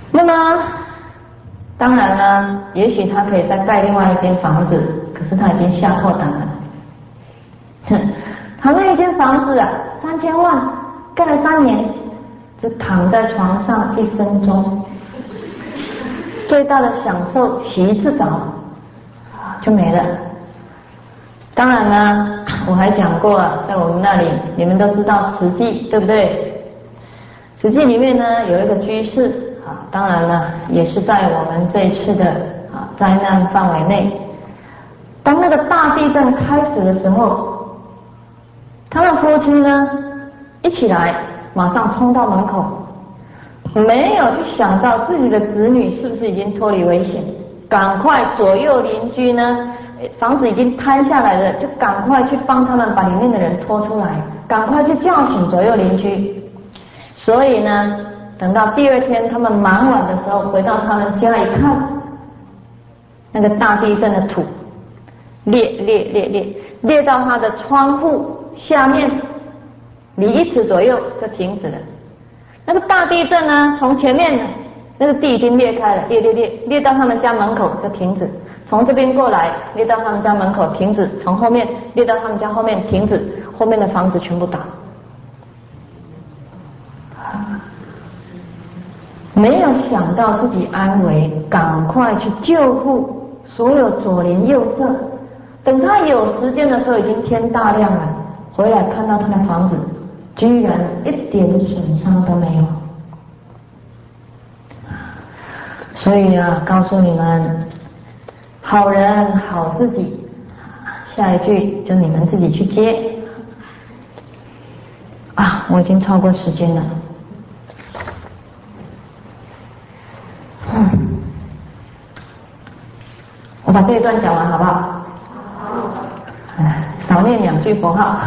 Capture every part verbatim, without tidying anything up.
那么当然呢，也许他可以再盖另外一间房子，可是他已经吓破胆了。他那一间房子啊，三千万，盖了三年，只躺在床上一分钟，最大的享受洗一次澡就没了。当然呢，我还讲过啊，在我们那里，你们都知道慈济，对不对？慈济里面呢有一个居士啊，当然呢也是在我们这一次的啊灾难范围内。当那个大地震开始的时候，他的夫妻呢一起来，马上冲到门口，没有去想到自己的子女是不是已经脱离危险，赶快左右邻居呢，房子已经瘫下来了，就赶快去帮他们把里面的人拖出来，赶快去叫醒左右邻居。所以呢，等到第二天他们忙完的时候，回到他们家一看，那个大地震的土裂裂裂裂裂到他的窗户下面，离一尺左右就停止了。那个大地震呢，从前面那个地已经裂开了，裂裂裂裂到他们家门口就停止，从这边过来裂到他们家门口停止，从后面裂到他们家后面停止，后面的房子全部倒。没有想到自己安危，赶快去救护所有左邻右舍。等他有时间的时候，已经天大亮了，回来看到他的房子居然一点损伤都没有。所以啊，告诉你们，好人好自己。下一句就你们自己去接啊！我已经超过时间了。嗯，我把这一段讲完好不好？好。少念两句佛号。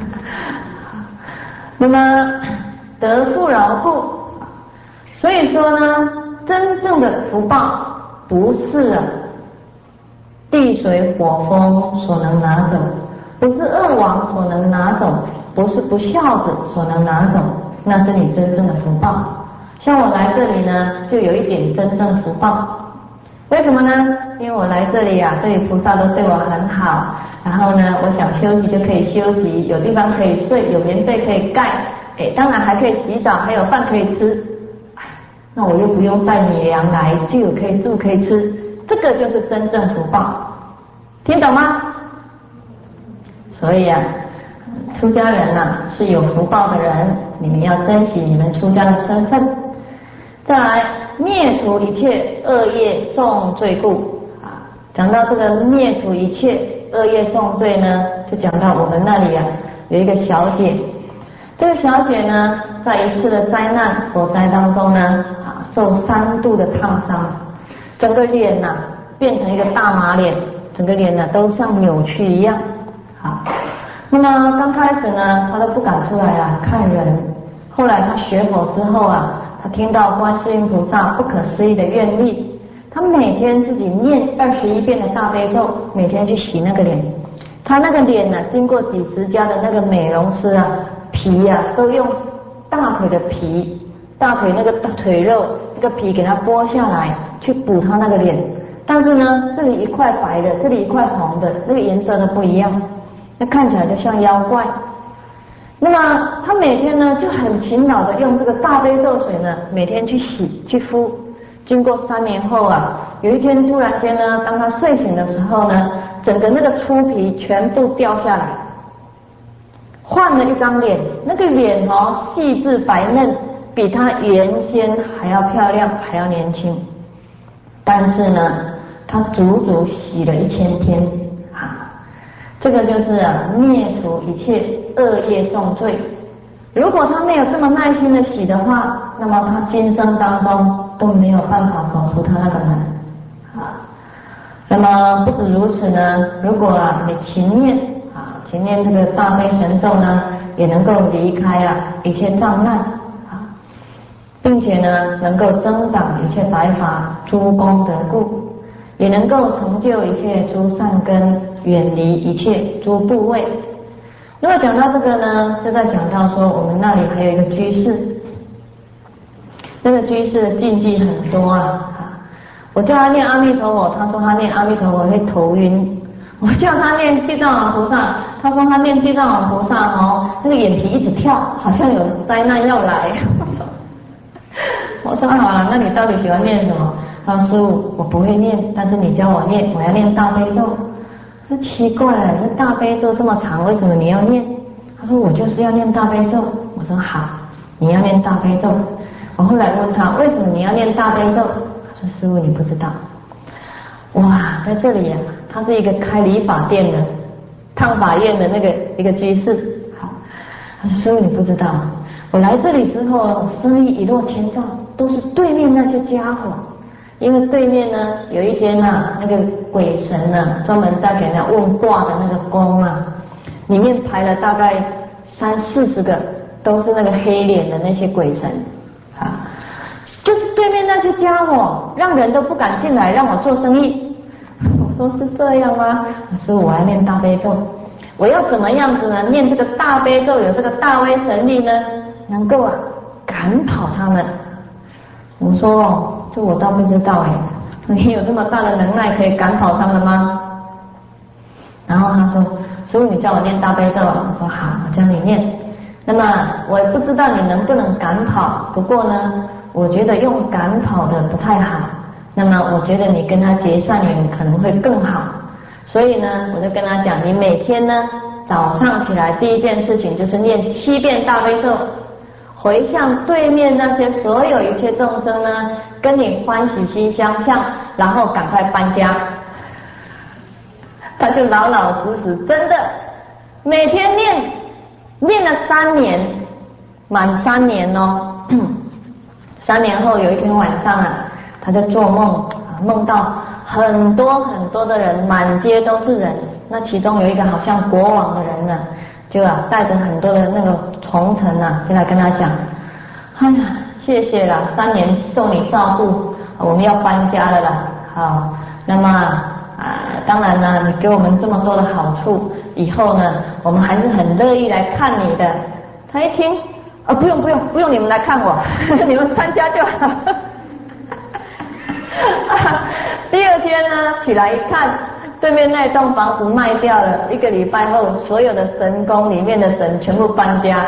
那么得富饶富，所以说呢，真正的福报不是啊地水火风所能拿走，不是恶王所能拿走，不是不孝子所能拿走，那是你真正的福报。像我来这里呢，就有一点真正福报。为什么呢？因为我来这里啊，这里菩萨都对我很好，然后呢，我想休息就可以休息，有地方可以睡，有棉被可以盖，哎，当然还可以洗澡，还有饭可以吃。那我又不用带米粮来，就有可以住可以吃，这个就是真正福报。听懂吗？所以啊，出家人啊是有福报的人，你们要珍惜你们出家的身份。再来，灭除一切恶业重罪故啊，讲到这个灭除一切恶业重罪呢，就讲到我们那里啊有一个小姐，这个小姐呢，在一次的灾难火灾当中呢，啊受三度的烫伤，整个脸呐、啊、变成一个大马脸，整个脸呢都像扭曲一样啊。那么刚开始呢，她都不敢出来啊看人，后来她学佛之后啊，她听到观世音菩萨不可思议的愿力，她每天自己念二十一遍的大悲咒，每天去洗那个脸。她那个脸呢，经过几十家的那个美容师啊，皮啊都用大腿的皮，大腿那个腿肉那个皮给她剥下来，去补她那个脸。但是呢，这里一块白的，这里一块红的，那个颜色都不一样，那看起来就像妖怪。那么他每天呢就很勤劳的用这个大悲咒水呢，每天去洗去敷。经过三年后啊，有一天突然间呢，当他睡醒的时候呢，整个那个粗皮全部掉下来，换了一张脸，那个脸哦细致白嫩，比他原先还要漂亮，还要年轻。但是呢，他足足洗了一千天啊。这个就是啊灭除一切恶业重罪。如果他没有这么耐心的洗的话，那么他今生当中都没有办法走出他那个门啊。那么不止如此呢，如果啊你勤念啊勤念这个大悲神咒呢，也能够离开啊一切障难啊，并且呢能够增长一切白法诸功德故，也能够成就一切诸善根，远离一切诸部位。那么讲到这个呢，就在讲到说我们那里还有一个居士， 那个居士的禁忌很多啊。我叫他念阿弥陀佛，他说他念阿弥陀佛会头晕。我叫他念地藏王菩萨，他说他念地藏王菩萨哦，那个眼皮一直跳，好像有灾难要来。我说好了，那你到底喜欢念什么？他说师父，我不会念，但是你教我念，我要念大悲咒。这奇怪了，这大悲咒这么长，为什么你要念？他说我就是要念大悲咒。我说好，你要念大悲咒。我后来问他为什么你要念大悲咒？他说师父你不知道。哇，在这里呀、啊。他是一个开理发店的、烫发院的那个一个居士。好，他说师父你不知道，我来这里之后，生意一落千丈，都是对面那些家伙。因为对面呢有一间啊，那个鬼神啊，专门在给人家问卦的那个宫啊，里面排了大概三四十个，都是那个黑脸的那些鬼神啊，就是对面那些家伙，让人都不敢进来让我做生意。说是这样吗？师父我要念大悲咒，我要怎么样子呢？念这个大悲咒有这个大威神力呢，能够啊赶跑他们。我说哦，这我倒不知道哎，你有这么大的能耐可以赶跑他们吗？然后他说师父你叫我念大悲咒，我说好，我教你念。那么我不知道你能不能赶跑，不过呢我觉得用赶跑的不太好，那么我觉得你跟他结善缘可能会更好。所以呢我就跟他讲，你每天呢早上起来第一件事情就是念七遍大悲咒，回向对面那些所有一切众生呢跟你欢喜心相向，然后赶快搬家。他就老老实实，真的每天念念了三年，满三年哦。三年后有一天晚上啊，他就做梦啊，梦到很多很多的人，满街都是人。那其中有一个好像国王的人呢，就啊带着很多的那个从臣啊，就来跟他讲：哎呀，谢谢啦，三年受你照顾，我们要搬家了啦。好，那么啊，当然呢，你给我们这么多的好处，以后呢，我们还是很乐意来看你的。他一听，啊，不用不用不用你们来看我，你们搬家就好。第二天呢，起来一看，对面那栋房子卖掉了，一个礼拜后，所有的神宫里面的神全部搬家。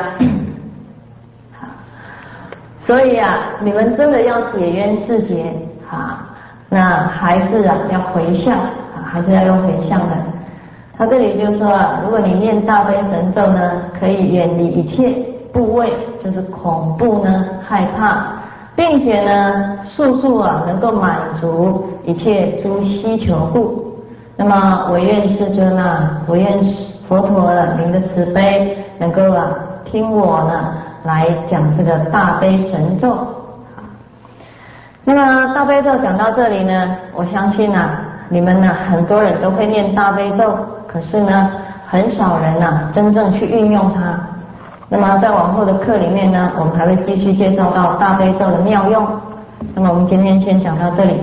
所以啊，你们真的要解冤释结啊，那还是啊要回向啊，还是要用回向的。他这里就说啊，如果你念大悲神咒呢，可以远离一切部位，就是恐怖呢、害怕，并且呢，速速啊能够满足一切诸希求故。那么我愿世尊啊，我愿佛陀的您的慈悲，能够啊听我呢来讲这个大悲神咒。那么大悲咒讲到这里呢，我相信啊，你们呢很多人都会念大悲咒，可是呢，很少人呢真正去运用它。那么在往后的课里面呢，我们还会继续介绍到大悲咒的妙用。那么我们今天先讲到这里。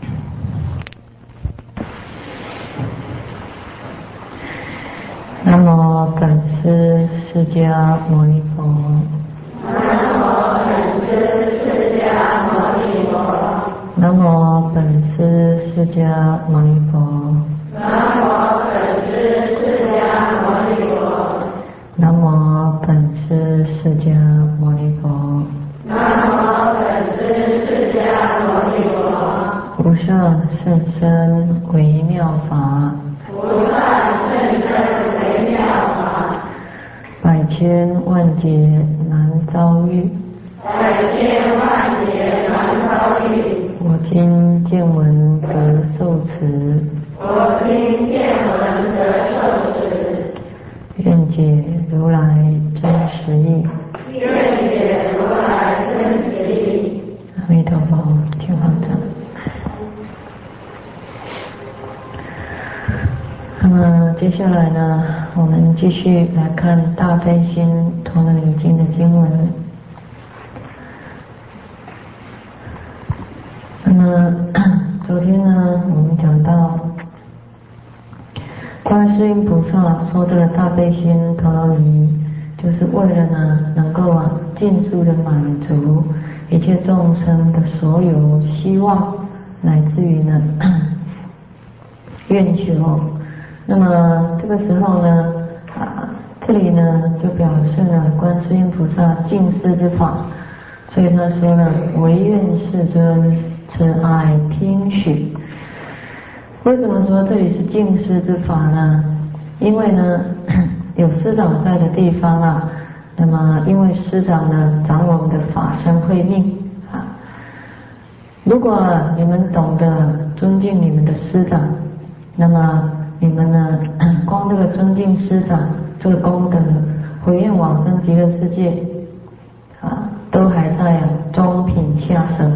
南无本师释迦牟尼佛。南无本师释迦牟尼佛。南无本师释迦牟尼佛。南无本师释迦牟尼佛。无上甚深微妙法。无上甚深微妙法。百千万劫难遭遇。百千万劫难遭遇。我今见闻得受持。我今见闻得受持。愿解如来真实义。愿解如来真实义。阿弥陀佛，听方丈。那么接下来呢，我们继续来看《大悲心陀罗尼经》的经文。那么昨天呢，我们讲到观世音菩萨说这个大悲心陀罗尼，就是为了呢能够啊尽速的满足一切众生的所有希望，乃至于呢愿求。那么这个时候呢，啊，这里呢就表示了观世音菩萨尽思之法，所以他说呢，唯愿世尊慈爱听许。为什么说这里是尽思之法呢？因为呢有师长在的地方啊，那么因为师长呢掌我们的法身慧命啊，如果你们懂得尊敬你们的师长，那么你们呢光这个尊敬师长这个功德，回愿往生极乐世界啊，都还在啊中品下生。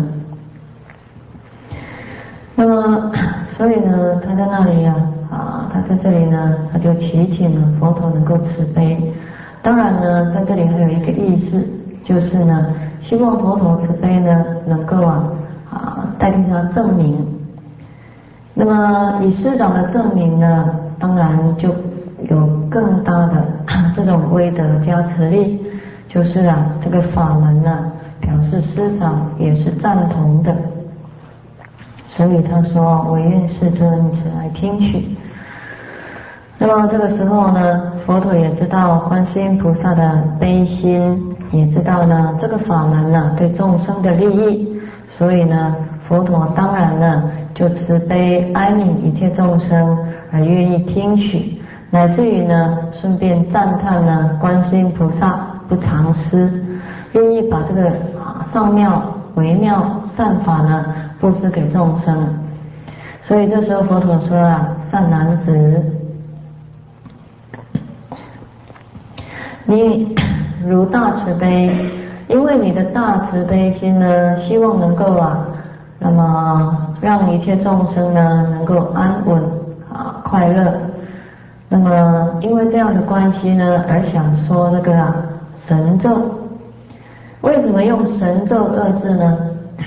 那么所以呢他在那里啊啊他在这里呢他就祈请了佛陀能够慈悲。当然呢在这里还有一个意思，就是呢希望佛陀慈悲呢能够啊啊代替他证明。那么以师长的证明呢，当然就有更大的这种威德加持力，就是啊这个法门呢表示师长也是赞同的。所以他说唯愿世尊慈爱听许。那么这个时候呢，佛陀也知道观世音菩萨的悲心，也知道呢这个法门呢对众生的利益，所以呢佛陀当然呢就慈悲哀悯一切众生而愿意听许，乃至于呢顺便赞叹呢观世音菩萨不藏私，愿意把这个啊上妙微妙善法呢布施给众生。所以这时候佛陀说啊，善男子，你如大慈悲，因为你的大慈悲心呢，希望能够啊，那么让一切众生呢能够安稳啊快乐。那么因为这样的关系呢，而想说那个啊神咒。为什么用神咒二字呢？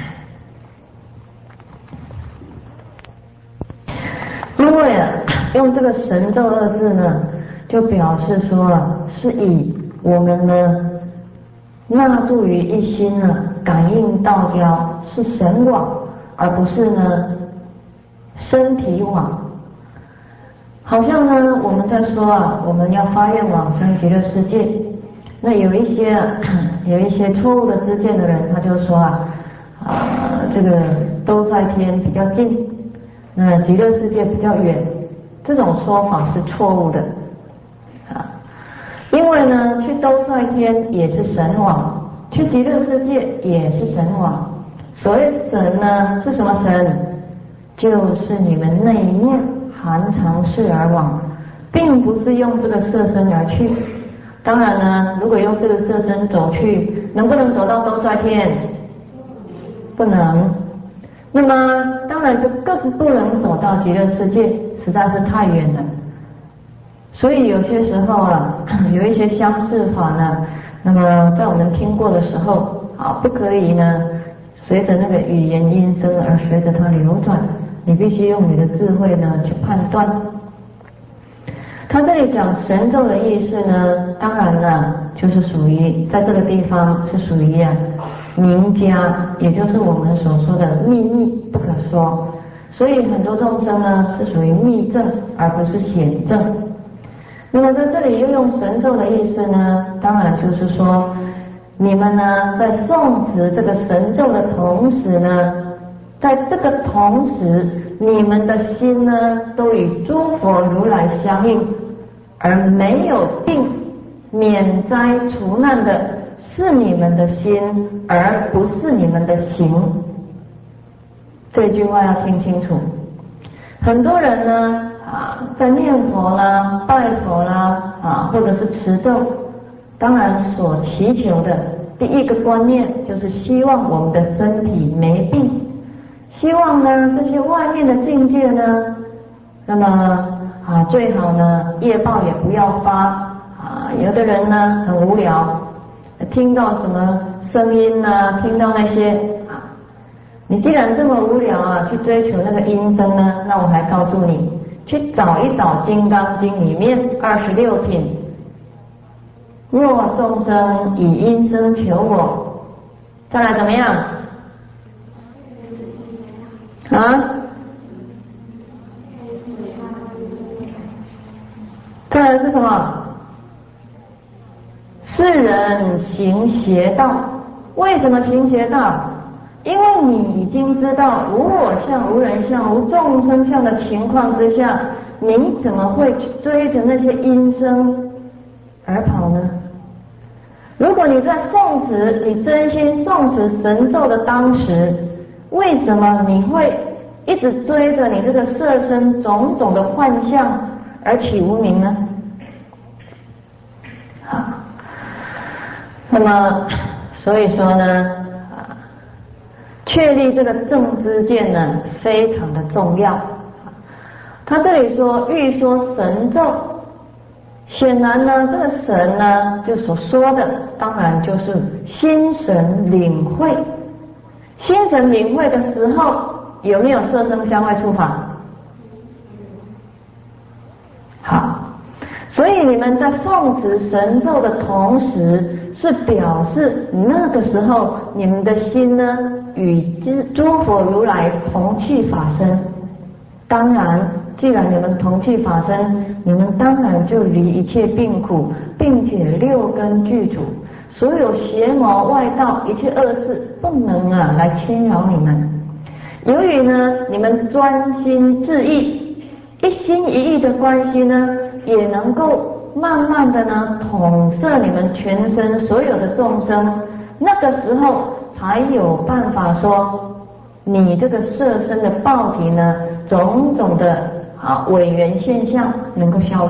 因为啊，用这个神咒二字呢，就表示说啊，是以我们呢纳入于一心呢，感应道交，是神网，而不是呢身体网。好像呢我们在说啊，我们要发愿往生极乐世界，那有一些、啊、有一些错误的知见的人，他就说啊啊这个兜率天比较近，那极乐世界比较远，这种说法是错误的啊。因为呢去兜率天也是神往，去极乐世界也是神往。所谓神呢是什么神？就是你们内念含藏识而往，并不是用这个色身而去。当然呢，如果用这个色身走去，能不能走到兜率天？不能。那么当然就更不能走到极乐世界，实在是太远了。所以有些时候啊，有一些相似法呢，那么在我们听过的时候啊，不可以呢随着那个语言音声而随着它流转，你必须用你的智慧呢去判断。他这里讲神咒的意思呢，当然呢就是属于在这个地方是属于啊名家，也就是我们所说的秘密不可说，所以很多众生呢是属于密证而不是显证。那么在这里又用神咒的意思呢，当然就是说你们呢在诵持这个神咒的同时呢，在这个同时你们的心呢都与诸佛如来相应，而没有定免灾除难的是你们的心，而不是你们的行。这句话要听清楚。很多人呢啊，在念佛啦、拜佛啦啊，或者是持咒，当然所祈求的第一个观念就是希望我们的身体没病，希望呢这些外面的境界呢，那么啊最好呢业报也不要发啊。有的人呢很无聊，听到什么声音啊，听到那些啊，你既然这么无聊啊，去追求那个音声呢，那我还告诉你，去找一找《金刚经》里面二十六品，若众生以音声求我， 再来怎么样？啊？再来是什么？世人行邪道。为什么行邪道？因为你已经知道无我相、无人相、无众生相的情况之下，你怎么会追着那些音声而跑呢？如果你在诵持，你真心诵持神咒的当时，为什么你会一直追着你这个色身种种的幻象而起无明呢？好，那么所以说呢，确立这个正知见呢，非常的重要。他这里说欲说神咒，显然呢，这个神呢，就所说的，当然就是心神领会。心神领会的时候，有没有色声香味触法？好，所以你们在奉持神咒的同时，是表示那个时候你们的心呢，与诸佛如来同气法身。当然，既然你们同气法身，你们当然就离一切病苦，并且六根具足，所有邪魔外道一切恶事不能啊来侵扰你们。由于呢你们专心致意，一心一意的关系呢，也能够慢慢的呢统摄你们全身所有的众生，那个时候才有办法说你这个色身的报体呢，种种的啊违缘现象能够消除。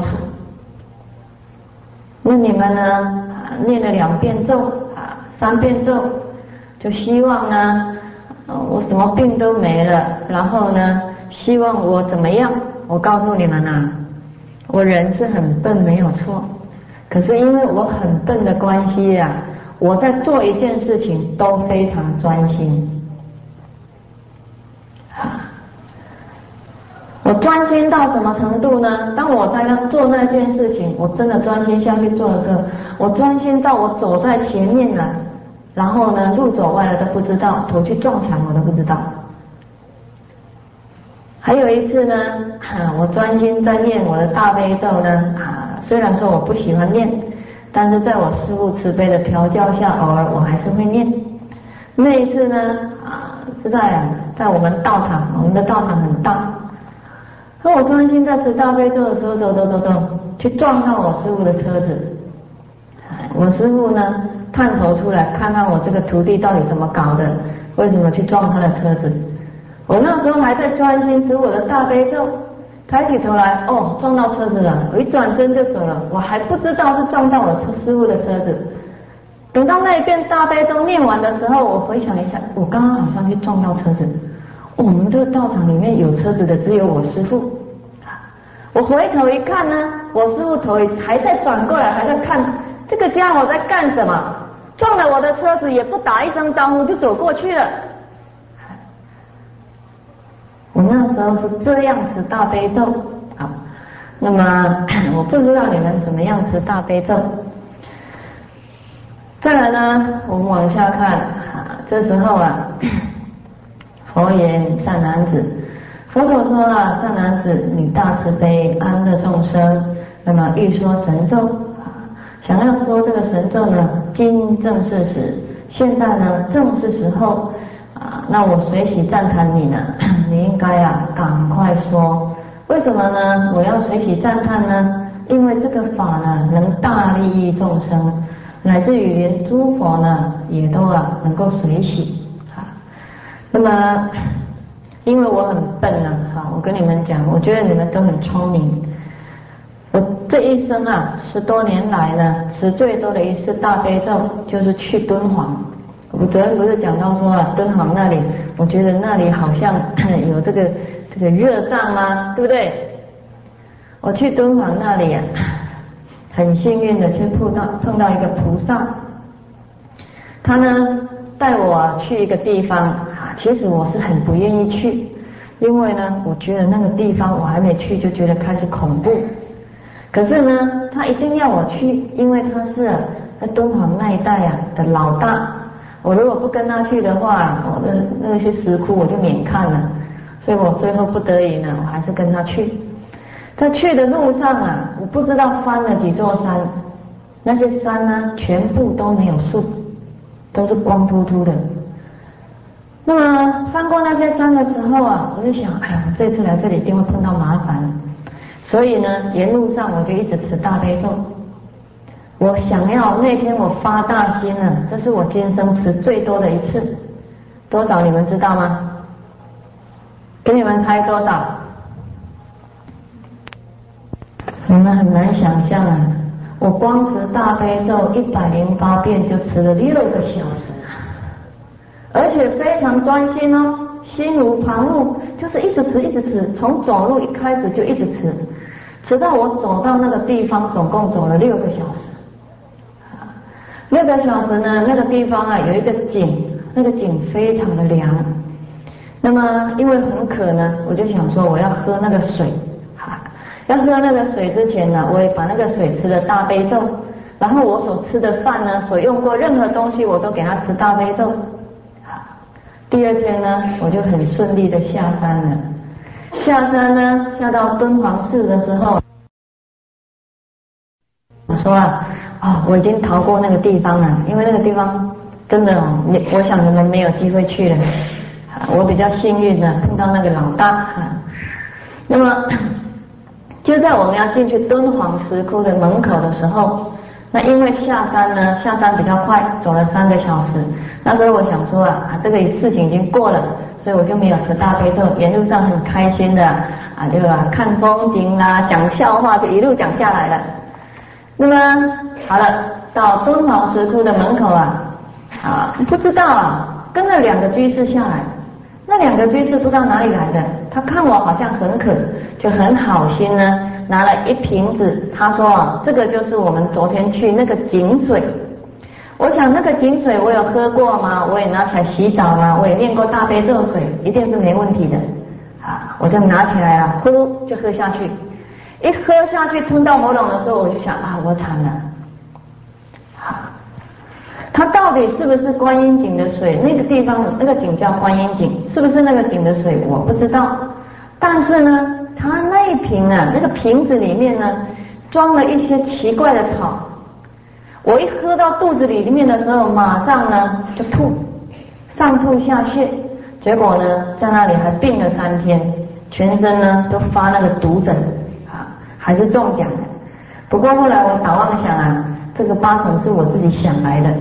那你们呢、啊、念了两遍咒啊三遍咒，就希望呢、啊、我什么病都没了，然后呢希望我怎么样？我告诉你们啊，我人是很笨没有错，可是因为我很笨的关系啊，我在做一件事情都非常专心。我专心到什么程度呢？当我在那做那件事情，我真的专心下去做的时候，我专心到我走在前面了，然后呢路走歪了都不知道，头去撞墙我都不知道。还有一次呢，啊、我专心在念我的大悲咒呢，啊，虽然说我不喜欢念，但是在我师父慈悲的调教下，偶尔我还是会念。那一次呢，啊，是在在我们道场，我们的道场很大。那我专心在持大悲咒的时候，走走走走，去撞到我师父的车子。我师父呢，探头出来看看我这个徒弟到底怎么搞的，为什么去撞他的车子？我那时候还在专心持我的大悲咒，抬起头来，哦，撞到车子了。我一转身就走了，我还不知道是撞到我师父的车子。等到那一遍大悲咒念完的时候，我回想一下，我刚刚好像去撞到车子。我们这个道场里面有车子的只有我师父。我回头一看呢，我师父头还在转过来，还在看这个家伙在干什么，撞了我的车子也不打一声招呼就走过去了。我那时候是这样持大悲咒啊，那么我不知道你们怎么样持大悲咒。再来呢，我们往下看啊，这时候啊，佛言善男子，佛陀说了，善男子，你大慈悲，安乐众生，那么欲说神咒啊，想要说这个神咒呢，今正是时，现在呢正是时候啊，那我随喜赞叹你呢，你应该啊赶快说。为什么呢？我要随喜赞叹呢？因为这个法呢能大利益众生，乃至于连诸佛呢也都啊能够随喜啊。那么因为我很笨呢，好，我跟你们讲，我觉得你们都很聪明。我这一生啊十多年来呢，持最多的一次大悲咒就是去敦煌。我昨天不是讲到说啊，敦煌那里，我觉得那里好像有这个这个热藏吗？对不对？我去敦煌那里啊，很幸运的去碰到碰到一个菩萨，他呢带我去一个地方啊，其实我是很不愿意去，因为呢，我觉得那个地方我还没去就觉得开始恐怖。可是呢，他一定要我去，因为他是在敦煌那一带啊的老大。 我如果不跟他去的话，我的那些石窟我就免看了，所以我最后不得已呢，我还是跟他去。在去的路上啊，我不知道翻了几座山，那些山呢，全部都没有树，都是光秃秃的。那么翻过那些山的时候啊，我就想，哎呀，我这次来这里一定会碰到麻烦，所以呢，沿路上我就一直持大悲咒。我想要那天我发大心了，这是我今生持最多的一次，多少你们知道吗？给你们猜多少？你们很难想象啊！我光持大悲咒一百零八遍就持了六个小时，而且非常专心哦，心无旁骛，就是一直持一直持，从走路一开始就一直持，直到我走到那个地方，总共走了六个小时。六个小时呢，那个地方啊有一个井，那个井非常的凉。那么因为很渴呢，我就想说我要喝那个水。要喝那个水之前呢，我也把那个水吃了大悲咒，然后我所吃的饭呢，所用过任何东西我都给他吃大悲咒。第二天呢，我就很顺利的下山了。下山呢，下到敦煌寺的时候，我说啊。啊、哦，我已经逃过那个地方了，因为那个地方真的，你我想你们没有机会去了。啊、我比较幸运的碰到那个老大。啊、那么就在我们要进去敦煌石窟的门口的时候，那因为下山呢，下山比较快，走了三个小时。那时候我想说啊，啊这个事情已经过了，所以我就没有持大悲咒，沿路上很开心的啊，就啊看风景啦、啊，讲笑话，就一路讲下来了。那么好了，到敦煌石窟的门口啊，啊，不知道啊，跟了两个居士下来，那两个居士不知道哪里来的，他看我好像很渴，就很好心呢，拿了一瓶子，他说啊，这个就是我们昨天去那个井水。我想那个井水我有喝过吗？我也拿起来洗澡吗？我也念过大悲咒水，一定是没问题的啊！我就拿起来了，呼就喝下去。一喝下去吞到喉咙的时候，我就想啊，我惨了。好，它到底是不是观音井的水？那个地方那个井叫观音井，是不是那个井的水我不知道。但是呢，它那一瓶啊，那个瓶子里面呢，装了一些奇怪的草。我一喝到肚子里面的时候，马上呢就吐，上吐下泻，结果呢在那里还病了三天，全身呢都发那个毒疹。还是中奖的，不过后来我打妄想啊，这个八成是我自己想来的。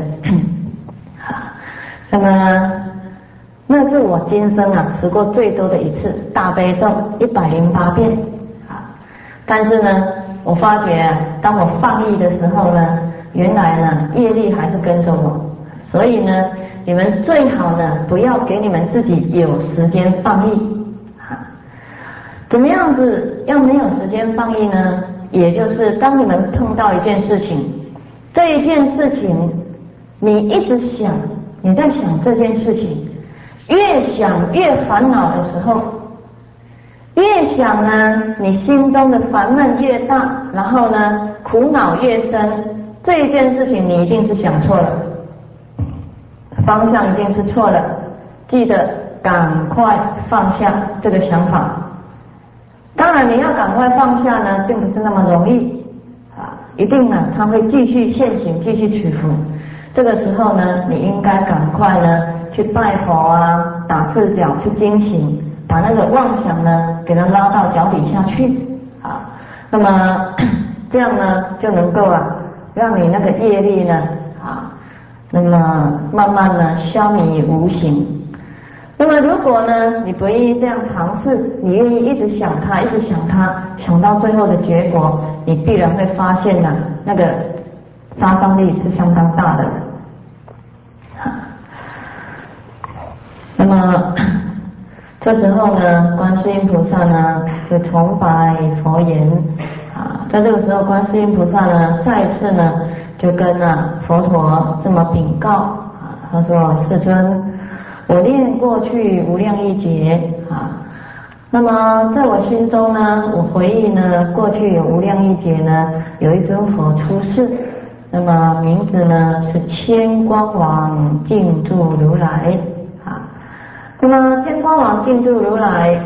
那么那是我今生啊持过最多的一次大悲咒一百零八遍啊。但是呢，我发觉啊，当我放逸的时候呢，原来呢业力还是跟着我，所以呢，你们最好呢不要给你们自己有时间放逸。怎么样子要没有时间放逸呢？也就是当你们碰到一件事情，这一件事情你一直想，你在想这件事情，越想越烦恼的时候，越想呢你心中的烦闷越大，然后呢苦恼越深，这一件事情你一定是想错了，方向一定是错了，记得赶快放下这个想法。当然你要赶快放下呢，并不是那么容易啊，一定呢它会继续现行，继续起伏。这个时候呢，你应该赶快呢去拜佛啊，打赤脚去精行，把那个妄想呢给它拉到脚底下去啊。那么这样呢就能够啊让你那个业力呢啊，那么慢慢呢消弭无形。那么如果呢你不愿意这样尝试，你愿意一直想它，一直想它，想到最后的结果，你必然会发现呢、啊、那个杀伤力是相当大的。那么这时候呢，观世音菩萨呢就崇拜佛言啊，在这个时候观世音菩萨呢再一次呢就跟啊佛陀这么禀告啊，他说：世尊，我念过去无量亿劫啊，那么在我心中呢，我回忆呢，过去有无量亿劫呢，有一尊佛出世， 那么名字呢是千光王净住如来啊。那么千光王净住如来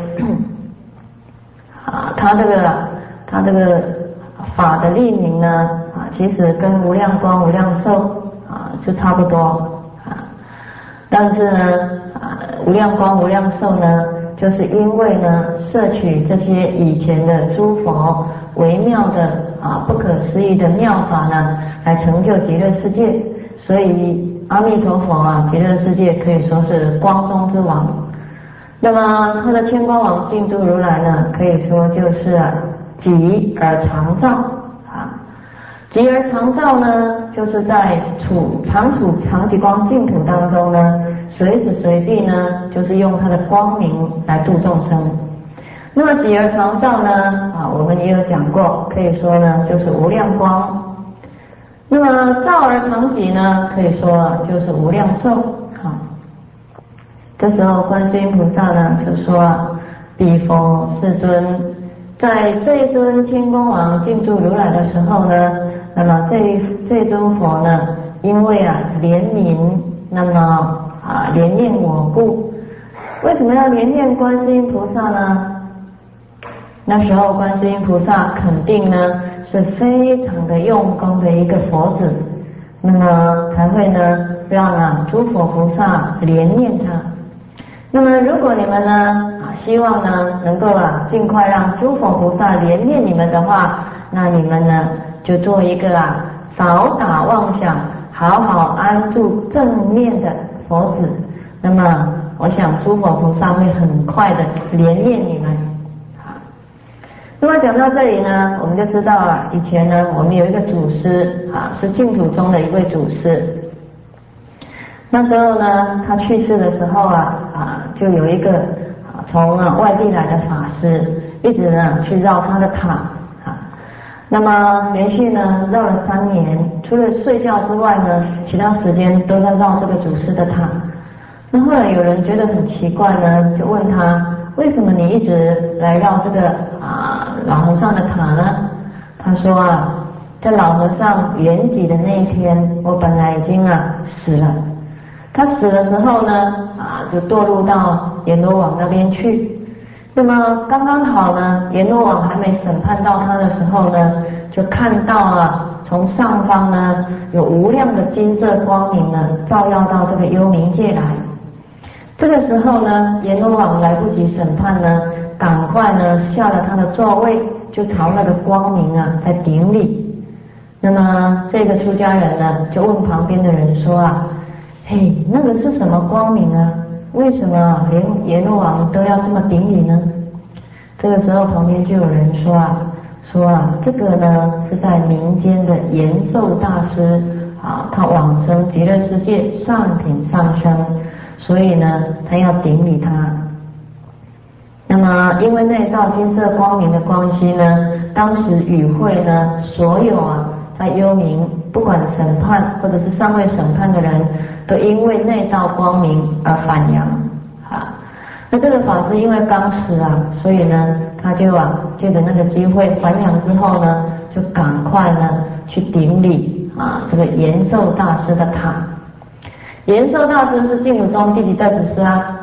啊，他这个他这个法的立名呢啊，其实跟无量光无量寿啊是差不多啊，但是呢啊无量光无量寿呢，就是因为呢摄取这些以前的诸佛微妙的啊不可思议的妙法呢，来成就极乐世界，所以阿弥陀佛啊，极乐世界可以说是光中之王。那么他的千光王净住如来呢，可以说就是啊极而常照啊。极而常照呢，就是在处常处常寂光净土当中呢，随时随地呢，就是用他的光明来度众生。那么极而常照呢啊，我们也有讲过，可以说呢就是无量光。那么照而常寂呢，可以说就是无量寿啊。这时候观世音菩萨呢就说啊，彼佛世尊，在这一尊千光王净住如来的时候呢，那么这这尊佛呢，因为啊怜悯，那么啊怜念我故。为什么要怜念观世音菩萨呢？那时候观世音菩萨肯定呢是非常的用功的一个佛子，那么才会呢让啊诸佛菩萨怜念他。那么如果你们呢啊希望呢能够啊尽快让诸佛菩萨怜念你们的话，那你们呢就做一个啊少打妄想，好好安住正念的佛子。那么我想诸佛菩萨会很快的怜念你们。那么讲到这里呢，我们就知道啊，以前呢我们有一个祖师啊，是净土中的一位祖师。那时候呢，他去世的时候啊啊，就有一个啊从啊外地来的法师，一直呢去绕他的塔啊。那么连续呢绕了三年，除了睡觉之外呢，其他时间都在绕这个祖师的塔。那后来有人觉得很奇怪呢，就问他，为什么你一直来绕这个啊老和尚的塔呢？他说啊，在老和尚圆寂的那一天，我本来已经啊死了。他死的时候呢，啊，就堕入到阎罗王那边去。那么刚刚好呢，阎罗王还没审判到他的时候呢，就看到啊，从上方呢有无量的金色光明呢，照耀到这个幽冥界来。这个时候呢，阎罗王来不及审判呢，赶快呢下了他的座位，就朝那个光明啊在顶礼。那么这个出家人呢，就问旁边的人说啊，嘿，那个是什么光明啊？为什么连阎罗王都要这么顶礼呢？这个时候旁边就有人说啊，说啊，这个呢是在民间的延寿大师啊，他往生极乐世界上品上生，所以呢他要顶礼他。那么因为那道金色光明的关系呢，当时与会呢所有啊在幽冥不管审判或者是尚未审判的人，都因为那道光明而返阳啊。那这个法师因为刚死啊，所以呢他就啊借着那个机会返阳之后呢，就赶快呢去顶礼啊这个延寿大师的塔。延寿大师是净土中第几代祖师啊？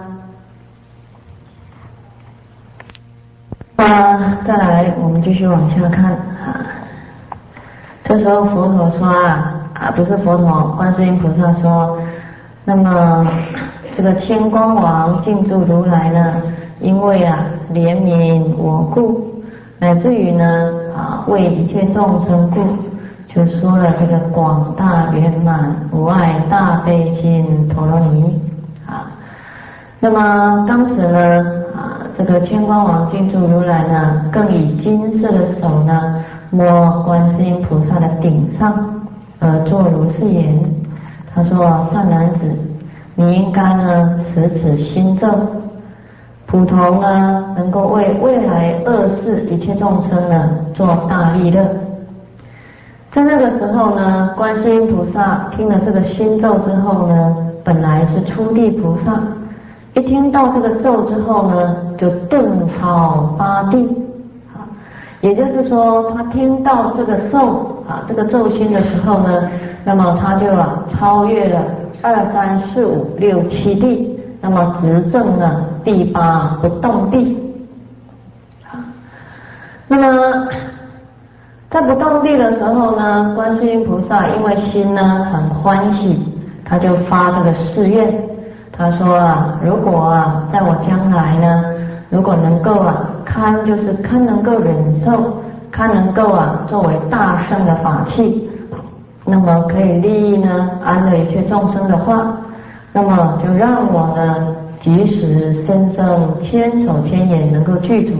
啊，再来我们继续往下看啊。这时候佛陀说啊啊不是佛陀，观世音菩萨说，那么这个千光王净住如来呢，因为啊怜悯我故，乃至于呢啊为一切众生故，就说了这个广大圆满无碍大悲心陀罗尼啊。那么当时呢啊这个千光王净住如来呢，更以金色的手呢摸观世音菩萨的顶上，而作如是言。他说：善男子，你应该呢持此心咒，普通呢能够为未来恶世一切众生呢做大利乐。在那个时候呢，观世音菩萨听了这个心咒之后呢，本来是初地菩萨，一听到这个咒之后呢，就顿超八地。 也就是说，他听到这个咒啊，这个咒心的时候呢，那么他就啊超越了二三四五六七地，那么直证了第八不动地。啊，那么在不动地的时候呢，观世音菩萨因为心呢很欢喜，他就发这个誓愿。他说啊，如果啊在我将来呢，如果能够啊堪就是堪能够忍受，堪能够啊作为大圣的法器，那么可以利益呢安乐一切众生的话，那么就让我呢即时身生千手千眼能够具足。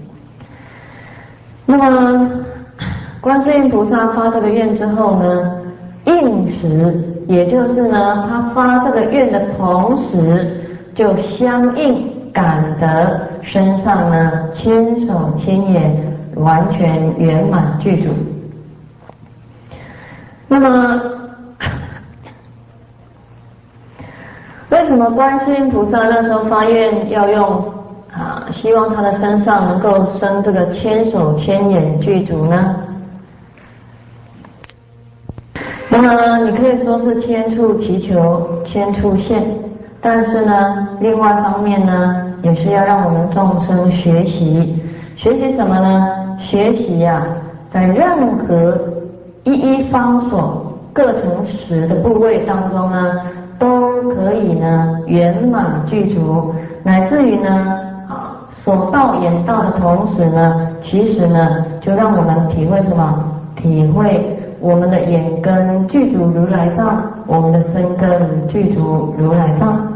那么观世音菩萨发这个愿之后呢，应时，也就是呢他发这个愿的同时，就相应感得身上呢千手千眼完全圆满具足。那么为什么观世音菩萨那时候发愿要用啊，希望他的身上能够生这个千手千眼具足呢？那么你可以说是千处祈求千处现，但是呢另外方面呢也是要让我们众生学习。学习什么呢？学习呀、啊，在任何一一方所各成实的部位当中呢，都可以呢圆满具足，乃至于呢啊所到眼到的同时呢，其实呢就让我们体会什么？体会我们的眼根具足如来藏，我们的身根具足如来藏。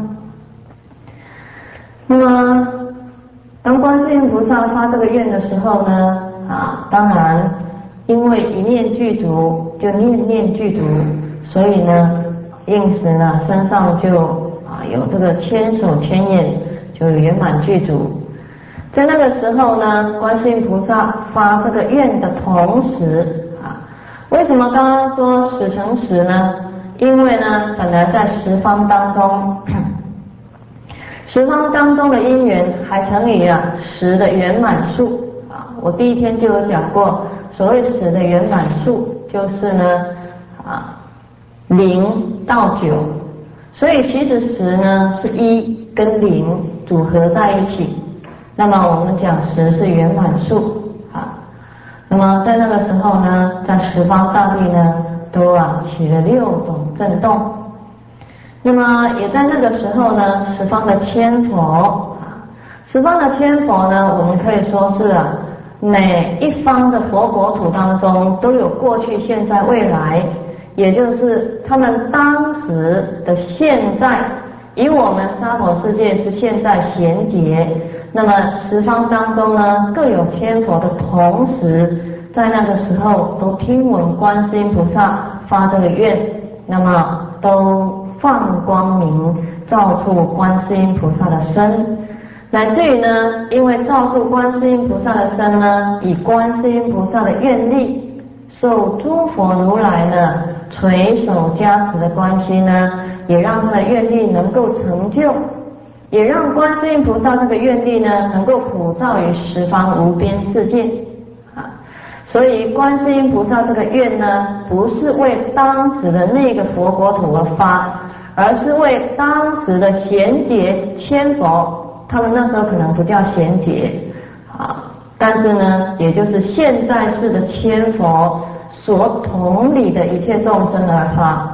那么当观世音菩萨发这个愿的时候呢，啊，当然因为一念具足就念念具足，所以呢应时呢身上就啊有这个千手千眼，就圆满具足。在那个时候呢，观世音菩萨发这个愿的同时啊，为什么刚刚说十乘十呢？因为呢本来在十方当中十方当中的因缘还乘以啊十的圆满数啊，我第一天就有讲过，所谓十的圆满数就是呢啊零到九，所以其实十呢是一跟零组合在一起，那么我们讲十是圆满数啊。那么在那个时候呢，在十方大地呢都啊起了六种震动。那么也在那个时候呢，十方的千佛，十方的千佛呢，我们可以说是啊，每一方的佛国土当中都有过去、现在、未来，也就是他们当时的现在，以我们娑婆世界是现在贤劫，那么十方当中呢，各有千佛的同时，在那个时候都听闻观世音菩萨发这个愿，那么都放光明照出观世音菩萨的身，乃至于呢，因为照出观世音菩萨的身呢，以观世音菩萨的愿力，受诸佛如来呢垂手加持的关系呢，也让他的愿力能够成就，也让观世音菩萨这个愿力呢能够普照于十方无边世界啊。所以观世音菩萨这个愿呢，不是为当时的那个佛国土而发，而是为当时的贤劫千佛，他们那时候可能不叫贤劫啊，但是呢，也就是现在世的千佛所统理的一切众生而发。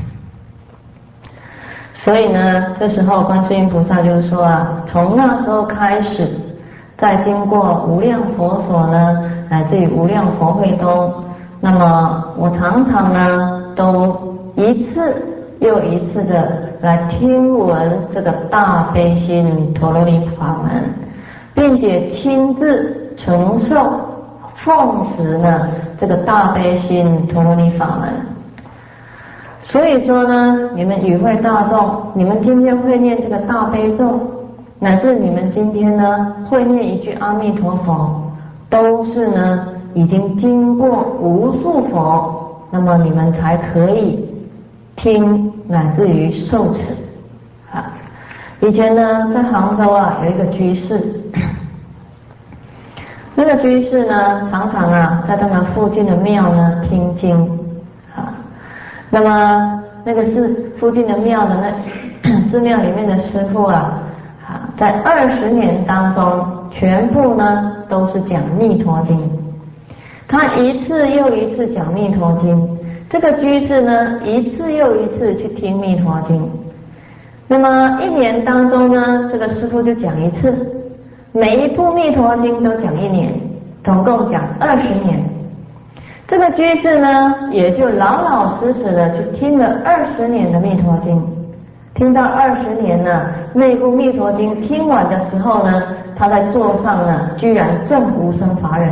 所以呢，这时候观世音菩萨就是说啊，从那时候开始，再经过无量佛所呢，乃至于无量佛会中，那么我常常呢都一次又一次的来听闻这个大悲心陀罗尼法门，并且亲自承受奉持呢这个大悲心陀罗尼法门。所以说呢，你们与会大众，你们今天会念这个大悲咒，乃至你们今天呢会念一句阿弥陀佛，都是呢已经经过无数佛，那么你们才可以听乃至于受持啊。以前呢在杭州啊有一个居士， 那个居士呢，常常啊在他们附近的庙呢听经啊。那么那个是附近的庙的那寺庙里面的师父啊，啊，在二十年当中，全部呢都是讲弥陀经。他一次又一次讲弥陀经，这个居士呢一次又一次去听弥陀经。那么一年当中呢，这个师父就讲一次，每一部弥陀经都讲一年，总共讲二十年。这个居士呢，也就老老实实的去听了二十年的弥陀经。听到二十年呢，那部弥陀经听完的时候呢，他在座上呢，居然证无生法忍。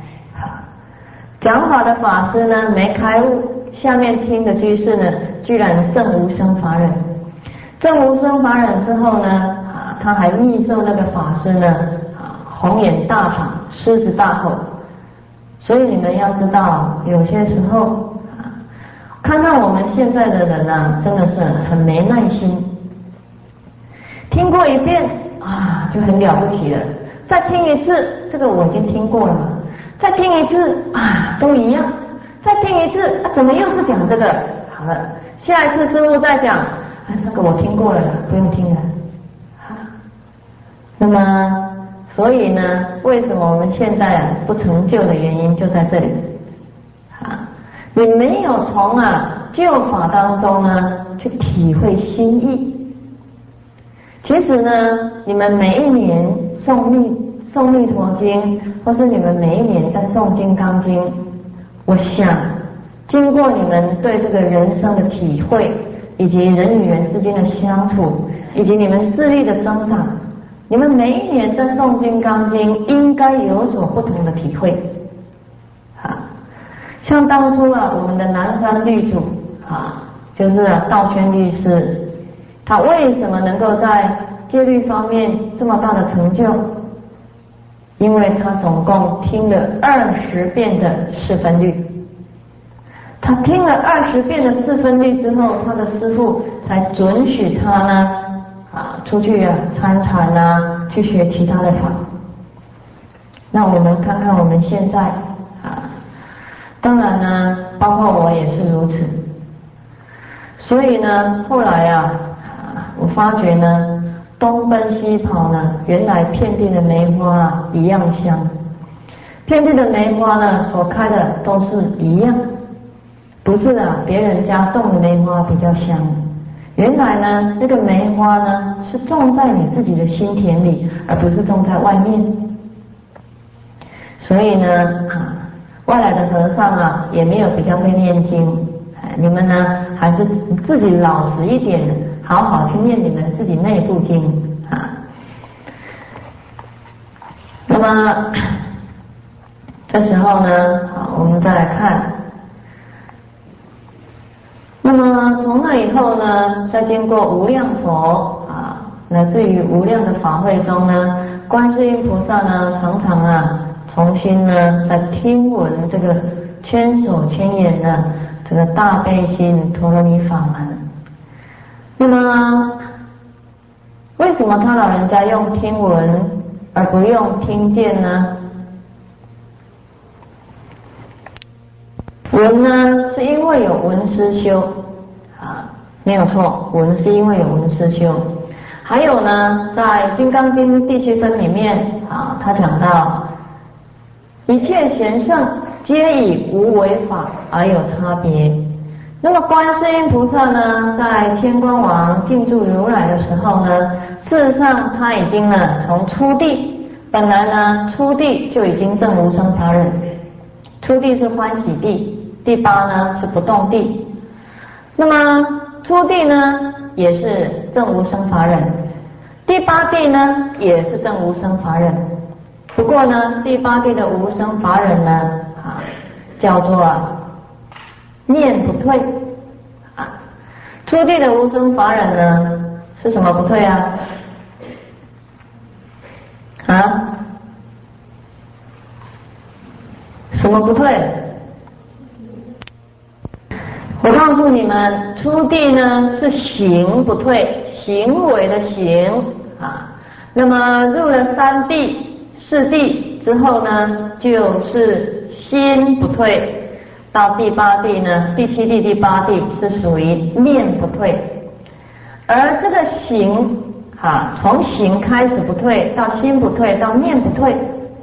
讲法的法师呢没开悟，下面听的居士呢，居然证无生法忍。证无生法忍之后呢，啊，他还密授那个法师呢，啊，红眼大法，狮子大口。所以你们要知道，有些时候啊，看看我们现在的人啊，真的是很没耐心。听过一遍啊，就很了不起了。再听一次，这个我已经听过了。再听一次啊，都一样。再听一次，啊，怎么又是讲这个？好了，下一次师父再讲，啊，那个我听过了，不用听了。啊，那么。所以呢，为什么我们现在啊不成就的原因就在这里啊！你没有从啊旧法当中呢去体会心意。其实呢，你们每一年诵密诵弥陀经，或是你们每一年在诵金刚经，我想经过你们对这个人生的体会，以及人与人之间的相处，以及你们智力的增长。你们每一年在诵金刚经，应该有所不同的体会。啊，像当初啊，我们的南山律主啊，就是啊道宣律师，他为什么能够在戒律方面这么大的成就？因为他总共听了二十遍的四分律。他听了二十遍的四分律之后，他的师父才准许他呢。啊，出去啊参禅啊，去学其他的法。那我们看看我们现在啊，当然呢，包括我也是如此。所以呢，后来啊，啊我发觉呢，东奔西跑呢，原来遍地的梅花啊一样香，遍地的梅花呢所开的都是一样，不是啊别人家种的梅花比较香。原来呢，这个梅花呢是种在你自己的心田里，而不是种在外面。所以呢，啊，外来的和尚啊也没有比较会念经，你们呢还是自己老实一点，好好去念你们自己内部经啊。那么这时候呢，好，我们再来看。那么从那以后呢，再经过无量佛啊，乃至于无量的法会中呢，观世音菩萨呢，常常啊，重新呢，在听闻这个千手千眼的这个大悲心陀罗尼法门。那么，为什么他老人家用听闻而不用听见呢？闻呢，是因为有闻思修啊，没有错，闻是因为有闻思修。还有呢，在《金刚经》第七分里面啊，他讲到一切贤圣皆以无为法而有差别。那么观世音菩萨呢，在千光王进驻如来的时候呢，事实上他已经呢从初地，本来呢初地就已经证无生法忍，初地是欢喜地。第八呢是不动地，那么初地呢也是证无生法忍，第八地呢也是证无生法忍。不过呢，第八地的无生法忍呢啊叫做念不退啊，初地的无生法忍呢是什么不退啊？啊？什么不退？我告诉你们，初地呢是行不退，行为的行啊。那么入了三地、四地、 之后呢，就是心不退。到第八地呢，第七地、第八地是属于念不退，而这个行啊，从行开始不退，到心不退，到念不退，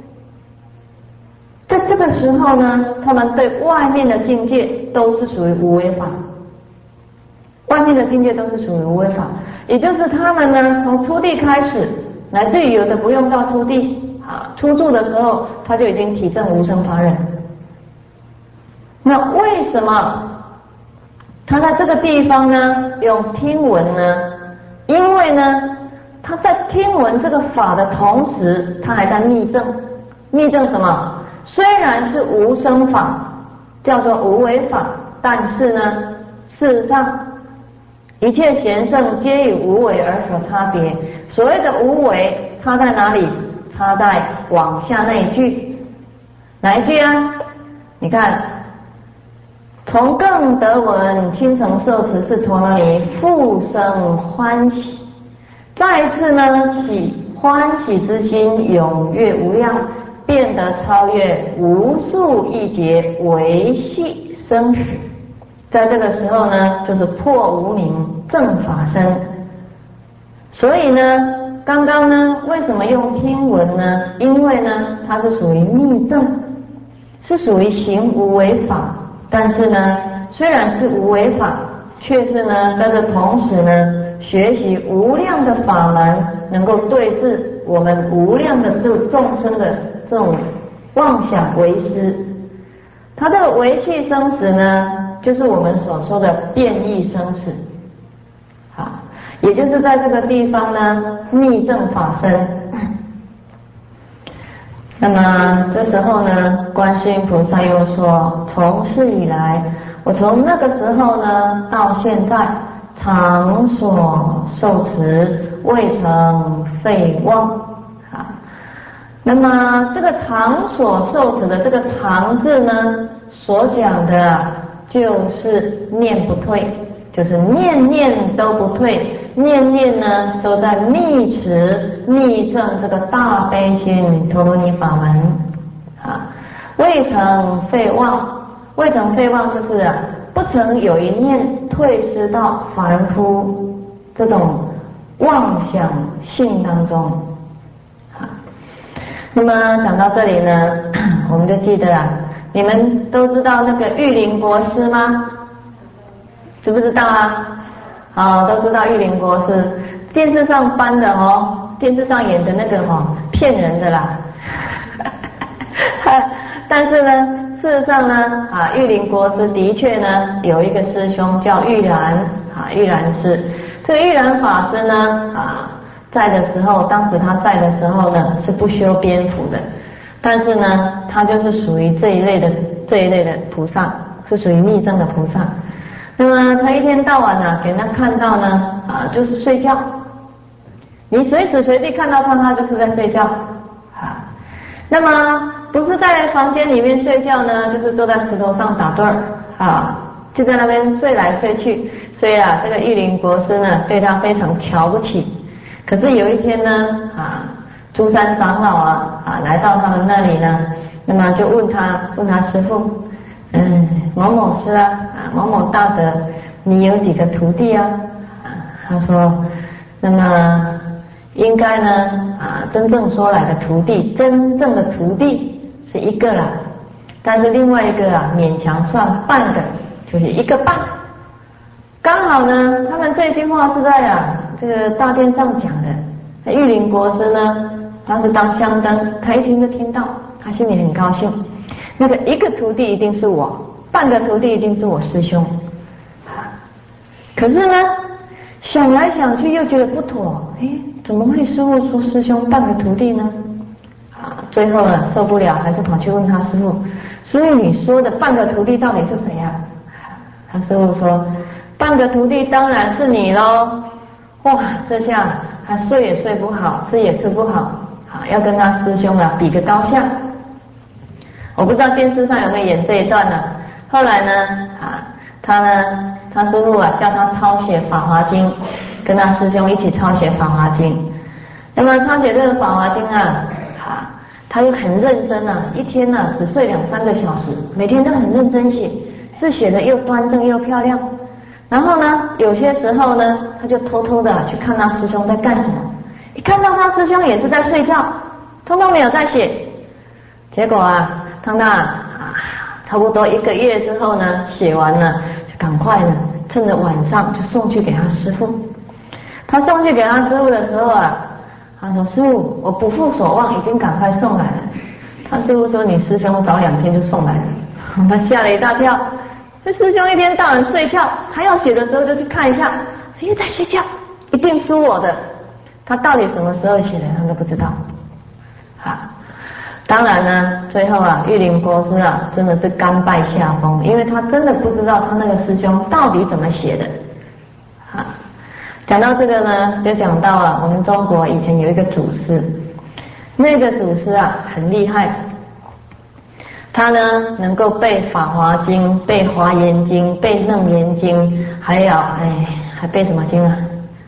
在这个时候呢，他们对外面的境界都是属于无为法，外面的境界都是属于无为法，也就是他们呢，从初地开始，乃至于有的不用到初地啊，初住的时候他就已经体证无生法忍。那为什么他在这个地方呢用听闻呢？因为呢他在听闻这个法的同时，他还在密证。密证什么？虽然是无生法，叫做无为法，但是呢事实上一切贤圣皆以无为而所差别。所谓的无为差在哪里？差在往下那一句。哪一句啊？你看，从更得闻青城受持是陀罗尼，复生欢喜。再一次呢，起欢喜之心，踊跃无量，变得超越无数亿劫维系生死。在这个时候呢，就是破无明正法身。所以呢，刚刚呢，为什么用听闻呢？因为呢，它是属于密证，是属于行无为法。但是呢，虽然是无为法，却是呢，在这同时呢，学习无量的法门，能够对治我们无量的这众生的这种妄想为师。它这个维系生死呢，就是我们所说的变异生死，好，也就是在这个地方呢，密证法身。那么这时候呢，观世音菩萨又说：从世以来，我从那个时候呢到现在，常所受持，未曾废忘。啊，那么这个常所受持的这个常字呢，所讲的就是念不退，就是念念都不退，念念呢都在密持密证这个大悲心陀罗尼法门啊，未曾废忘。未曾废忘就是啊，不曾有一念退失到凡夫这种妄想性当中。好，那么讲到这里呢，我们就记得啊，你们都知道那个玉林国师吗？知不知道啊？好，都知道玉林国师，电视上搬的哦，电视上演的那个哦，骗人的啦。但是呢，事实上呢，啊，玉林国师的确呢有一个师兄叫玉兰啊，玉兰师。这个玉兰法师呢，啊，在的时候，当时他在的时候呢是不修边幅的，但是呢，他就是属于这一类的这一类的菩萨，是属于密证的菩萨。那么他一天到晚啊，给他看到呢，啊，就是睡觉。你随时随地看到他，他就是在睡觉啊。那么不是在房间里面睡觉呢，就是坐在石头上打盹儿啊，就在那边睡来睡去。所以啊，这个玉林国师呢，对他非常瞧不起。可是有一天呢，啊，诸山长老啊，啊，来到他们那里呢，那么就问他，问他师父，嗯，某某师啊，啊，某某大德，你有几个徒弟啊？啊，他说，那么应该呢，啊，真正说来的徒弟，真正的徒弟是一个啦，但是另外一个啊，勉强算半个，就是一个半。刚好呢，他们这句话是在啊这个大殿上讲的。那玉林国师呢，他是当香灯，他一听就听到，他心里很高兴。那个一个徒弟一定是我，半个徒弟一定是我师兄。可是呢，想来想去又觉得不妥，哎，怎么会师父说师兄半个徒弟呢？啊，最后呢受不了，还是跑去问他师父，师父你说的半个徒弟到底是谁呀？他师父说，半个徒弟当然是你咯。哇，这下他睡也睡不好，吃也吃不好，啊，要跟他师兄啊比个高下。我不知道电视上有没有演这一段呢？后来呢，啊，他呢，他师父啊叫他抄写《法华经》，跟他师兄一起抄写《法华经》。那么抄写这个《法华经》啊，啊， 他又很认真啊，一天啊只睡两三个小时，每天都很认真写，字写的又端正又漂亮。然后呢，有些时候呢，他就偷偷的去看他师兄在干什么，一看到他师兄也是在睡觉，通通没有在写。结果啊，汤汤啊，差不多一个月之后呢，写完了就赶快呢，趁着晚上就送去给他师父。他送去给他师父的时候啊，他说：“师父，我不负所望，已经赶快送来了。”他师父说：“你师兄早两天就送来了。”他吓了一大跳。这师兄一天到晚睡觉，他要写的时候就去看一下，又在睡觉，一定输我的。他到底什么时候写的，他都不知道。啊，当然呢，最后啊，玉林国师啊，真的是甘拜下风，因为他真的不知道他那个师兄到底怎么写的。啊，讲到这个呢，就讲到了我们中国以前有一个祖师，那个祖师啊很厉害。他呢能够背《法华经》、背《华严经》、背《楞严经》，还有哎还背什么经啊？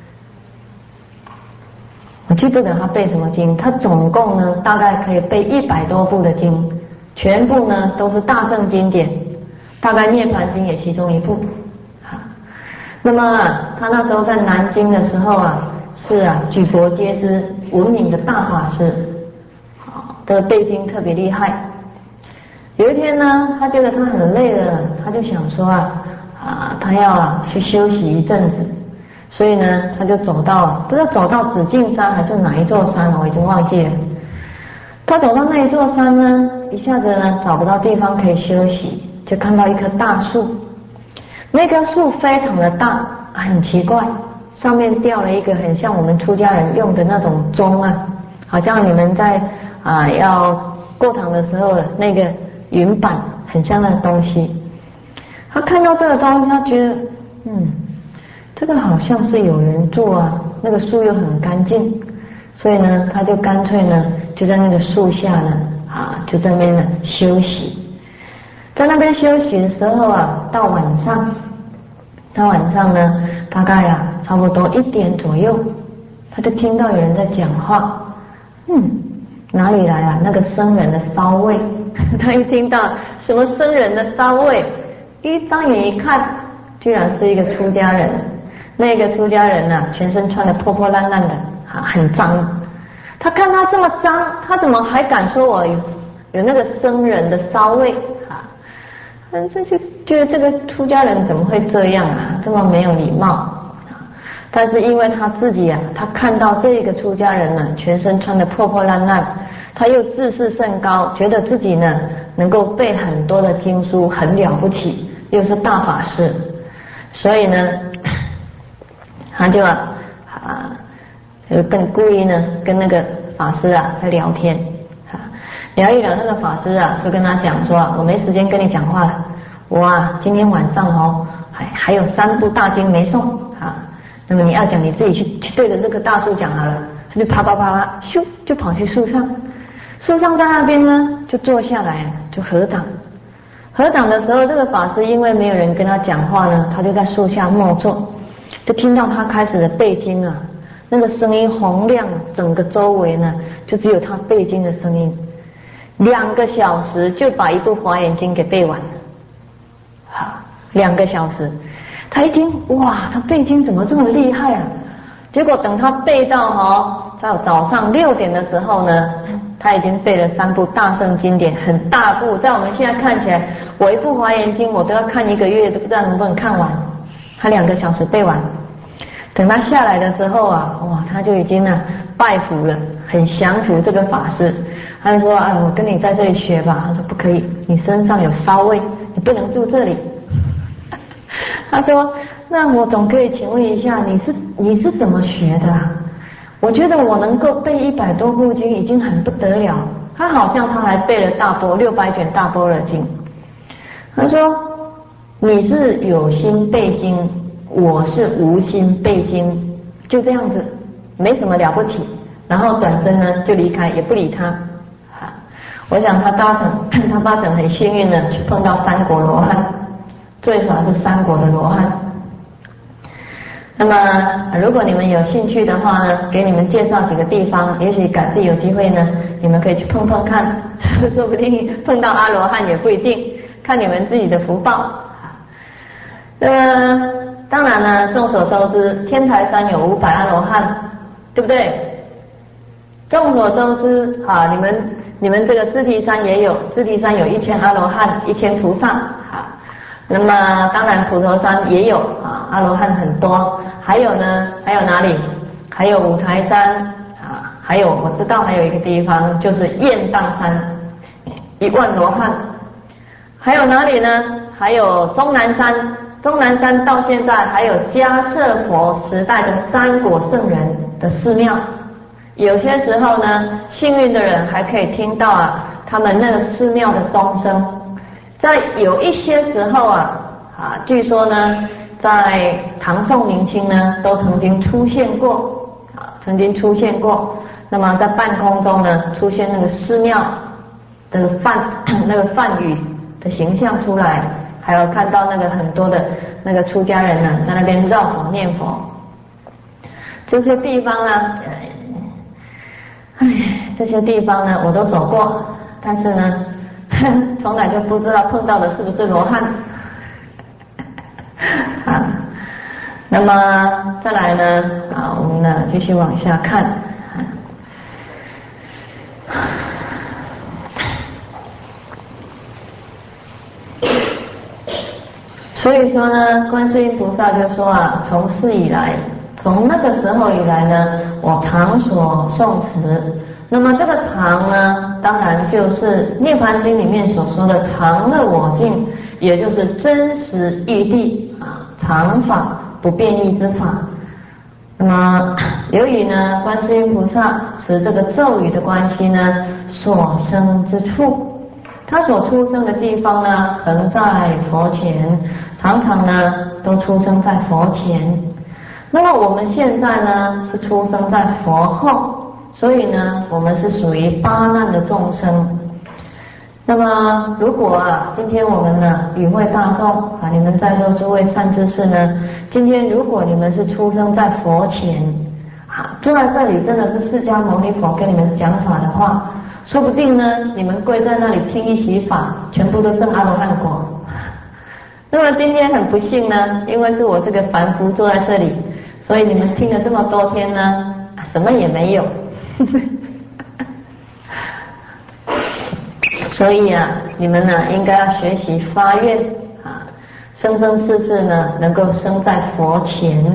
我记不得他背什么经。他总共呢大概可以背一百多部的经，全部呢都是大圣经典，大概《涅槃经》也其中一部。那么他那时候在南京的时候啊，是啊举国皆知闻名的大法师，这个背经特别厉害。有一天呢，他觉得他很累了，他就想说啊啊，他要啊去休息一阵子，所以呢，他就走到不知道走到紫禁山还是哪一座山，我已经忘记了。他走到那一座山呢，一下子呢找不到地方可以休息，就看到一棵大树，那棵树非常的大，很奇怪，上面吊了一个很像我们出家人用的那种钟啊，好像你们在啊要过堂的时候那个云板很像那个东西。他看到这个东西，他觉得嗯，这个好像是有人做啊，那个树又很干净，所以呢，他就干脆呢就在那个树下呢啊，就在那边呢休息。在那边休息的时候啊，到晚上，到晚上呢，大概啊差不多一点左右，他就听到有人在讲话。嗯，哪里来啊？那个僧人的骚味。他一听到什么僧人的骚味，一张眼一看，居然是一个出家人。那个出家人啊，全身穿得破破烂烂的，啊，很脏。他看他这么脏，他怎么还敢说我有有那个僧人的骚味啊？嗯，这就觉得这个出家人怎么会这样啊？这么没有礼貌。但是因为他自己啊，他看到这个出家人呢，全身穿得破破烂烂，他又自视甚高，觉得自己呢能够背很多的经书，很了不起，又是大法师，所以呢，他就啊啊，就更故意呢跟那个法师啊在聊天啊，聊一聊，那个法师啊就跟他讲说，我没时间跟你讲话了，我啊今天晚上哦还还有三部大经没送啊。那么你要讲，你自己去去对着这棵大树讲好了。他就啪啪啪啪，咻就跑去树上，树上在那边呢就坐下来，就合掌。合掌的时候，这个法师因为没有人跟他讲话呢，他就在树下默坐，就听到他开始的背经啊，那个声音洪亮，整个周围呢就只有他背经的声音，两个小时就把一部华严经给背完了。好，两个小时。他一听，哇，他背经怎么这么厉害啊？结果等他背到哦，到早上六点的时候呢，他已经背了三部大圣经典，很大部，在我们现在看起来，我一部华严经我都要看一个月，都不知道能不能看完。他两个小时背完，等他下来的时候啊，哇，他就已经呢拜服了，很降服这个法师。他就说，哎，我跟你在这里学吧。他说不可以，你身上有骚味，你不能住这里。他说，那我总可以请问一下，你是你是怎么学的啊？我觉得我能够背一百多部经已经很不得了。他好像他还背了大波六百卷大般若经。他说，你是有心背经，我是无心背经，就这样子，没什么了不起。然后转身呢就离开，也不理他。我想他八成他八成很幸运的去碰到三国罗汉。最少是三国的罗汉。那么如果你们有兴趣的话呢，给你们介绍几个地方，也许改次有机会呢你们可以去碰碰看，说不定碰到阿罗汉也不一定，看你们自己的福报。这个当然呢，众所周知，天台山有五百阿罗汉，对不对？众所周知啊，你们你们这个自提山也有，自提山有一千阿罗汉，一千菩萨啊。那么当然普陀山也有啊，阿罗汉很多。还有呢，还有哪里？还有五台山啊，还有我知道还有一个地方就是雁荡山，一万罗汉。还有哪里呢？还有终南山，终南山到现在还有迦摄佛时代的三果圣人的寺庙。有些时候呢，幸运的人还可以听到啊，他们那个寺庙的钟声。在有一些时候啊，啊，据说呢，在唐宋明清呢，都曾经出现过，啊，曾经出现过。那么在半空中呢，出现那个寺庙的梵那个梵语的形象出来，还有看到那个很多的那个出家人呢，在那边绕佛念佛。这些地方呢，唉，这些地方呢，我都走过，但是呢，从来就不知道碰到的是不是罗汉。啊，那么再来呢，啊，我们呢继续往下看。所以说呢，观世音菩萨就说啊，从世以来，从那个时候以来呢，我常所诵持。那么这个常呢，当然就是《涅槃经》里面所说的常乐我净，也就是真实义谛啊，常法不变异之法。那么由于呢，观世音菩萨持这个咒语的关系呢，所生之处，他所出生的地方呢，恒在佛前，常常呢都出生在佛前。那么我们现在呢，是出生在佛后。所以呢，我们是属于八难的众生。那么，如果啊，今天我们呢，与会大众啊，你们在座诸位善知识呢，今天如果你们是出生在佛前啊，坐在这里真的是释迦牟尼佛跟你们讲法的话，说不定呢，你们跪在那里听一席法，全部都证阿罗汉果。那么今天很不幸呢，因为是我这个凡夫坐在这里，所以你们听了这么多天呢，什么也没有。所以啊，你们呢应该要学习发愿啊，生生世世呢能够生在佛前，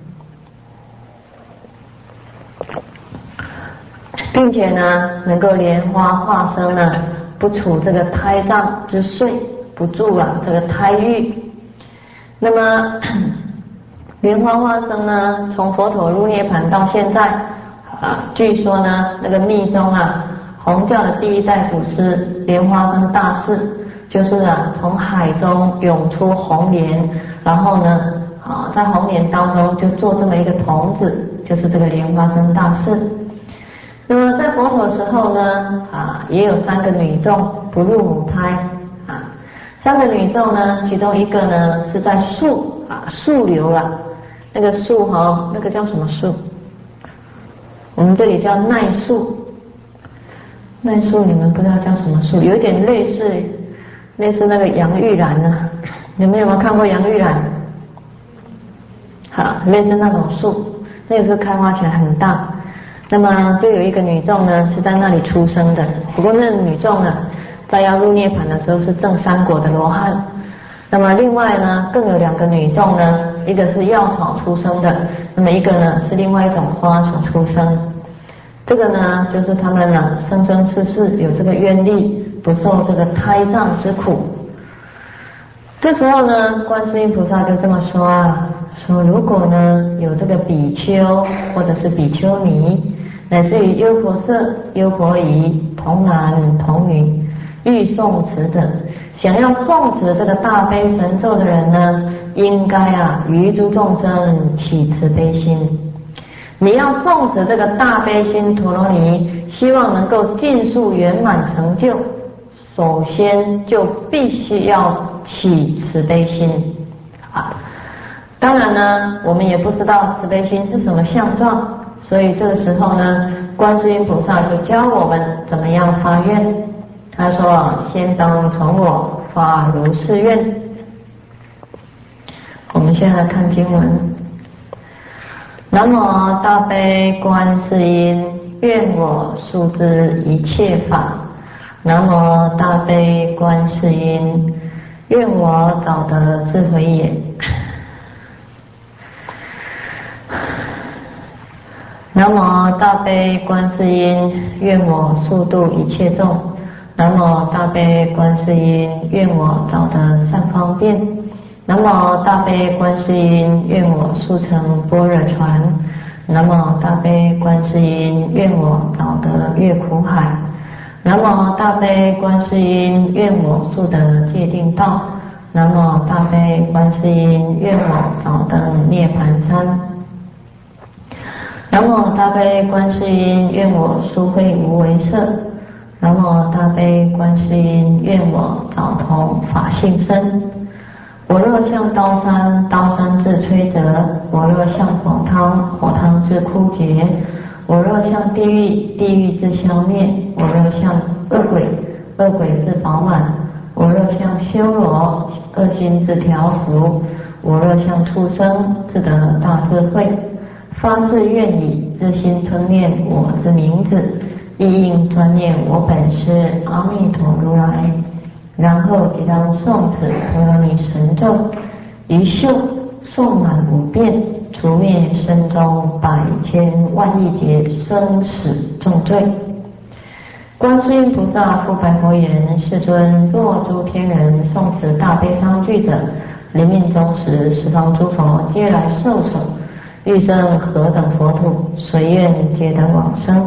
并且呢能够莲花化生呢，不处这个胎障之祟，不住啊这个胎狱。那么莲花化生呢，从佛陀入涅槃到现在。啊，据说呢，那个密宗啊，弘教的第一代祖师莲花生大士，就是啊，从海中涌出红莲，然后呢，啊，在红莲当中就做这么一个童子，就是这个莲花生大士。那么在佛陀时候呢，啊，也有三个女众不入母胎，啊，三个女众呢，其中一个呢是在树啊树流啊，那个树哈、哦，那个叫什么树？我们这里叫奈树，奈树你们不知道叫什么树，有一点类似类似那个洋玉兰呢、啊，你们有没有看过洋玉兰？好，类似那种树，那个是开花起来很大。那么就有一个女众呢是在那里出生的，不过那个女众呢，在要入涅槃的时候是证三果的罗汉。那么另外呢，更有两个女众呢，一个是药草出生的，那么一个呢是另外一种花所出生。这个呢，就是他们呢生生世世有这个愿力，不受这个胎障之苦。这时候呢，观世音菩萨就这么说啊，说如果呢有这个比丘或者是比丘尼，乃至于优婆塞、优婆夷、童男童女，欲诵持的，想要诵持这个大悲神咒的人呢，应该啊于诸众生起慈悲心。你要诵持这个大悲心陀罗尼，希望能够尽速圆满成就，首先就必须要起慈悲心啊。当然呢，我们也不知道慈悲心是什么相状，所以这个时候呢，观观世音菩萨就教我们怎么样发愿。他说：先当从我发如是愿。我们现在看经文。南无大悲观世音，愿我速知一切法。南无大悲观世音，愿我早得智慧眼。南无大悲观世音，愿我速度一切众。南无大悲观世音，愿我早得善方便。南无大悲观世音，愿我速成般若船。南无大悲观世音，愿我早得越苦海。南无大悲观世音，愿我速得戒定道。南无大悲观世音，愿我早登涅盘山。南无大悲观世音，愿我速会无为色。南无大悲观世音，愿我早同法性身。我若向刀山，刀山自摧折；我若向火汤，火汤自枯竭；我若向地狱，地狱自消灭；我若向恶鬼，恶鬼自饱满；我若向修罗，恶心自调伏；我若向畜生，自得大智慧。发誓愿以自心称念我之名字，意应专念我本师阿弥陀如来。然后即当诵此陀罗尼神咒，一宿诵满五遍，除灭身中百千万亿劫生死重罪。观世音菩萨复白佛言：世尊，若诸天人诵此大悲章句者，临命终时，十方诸佛皆来受手，欲生何等佛土，随愿皆得往生。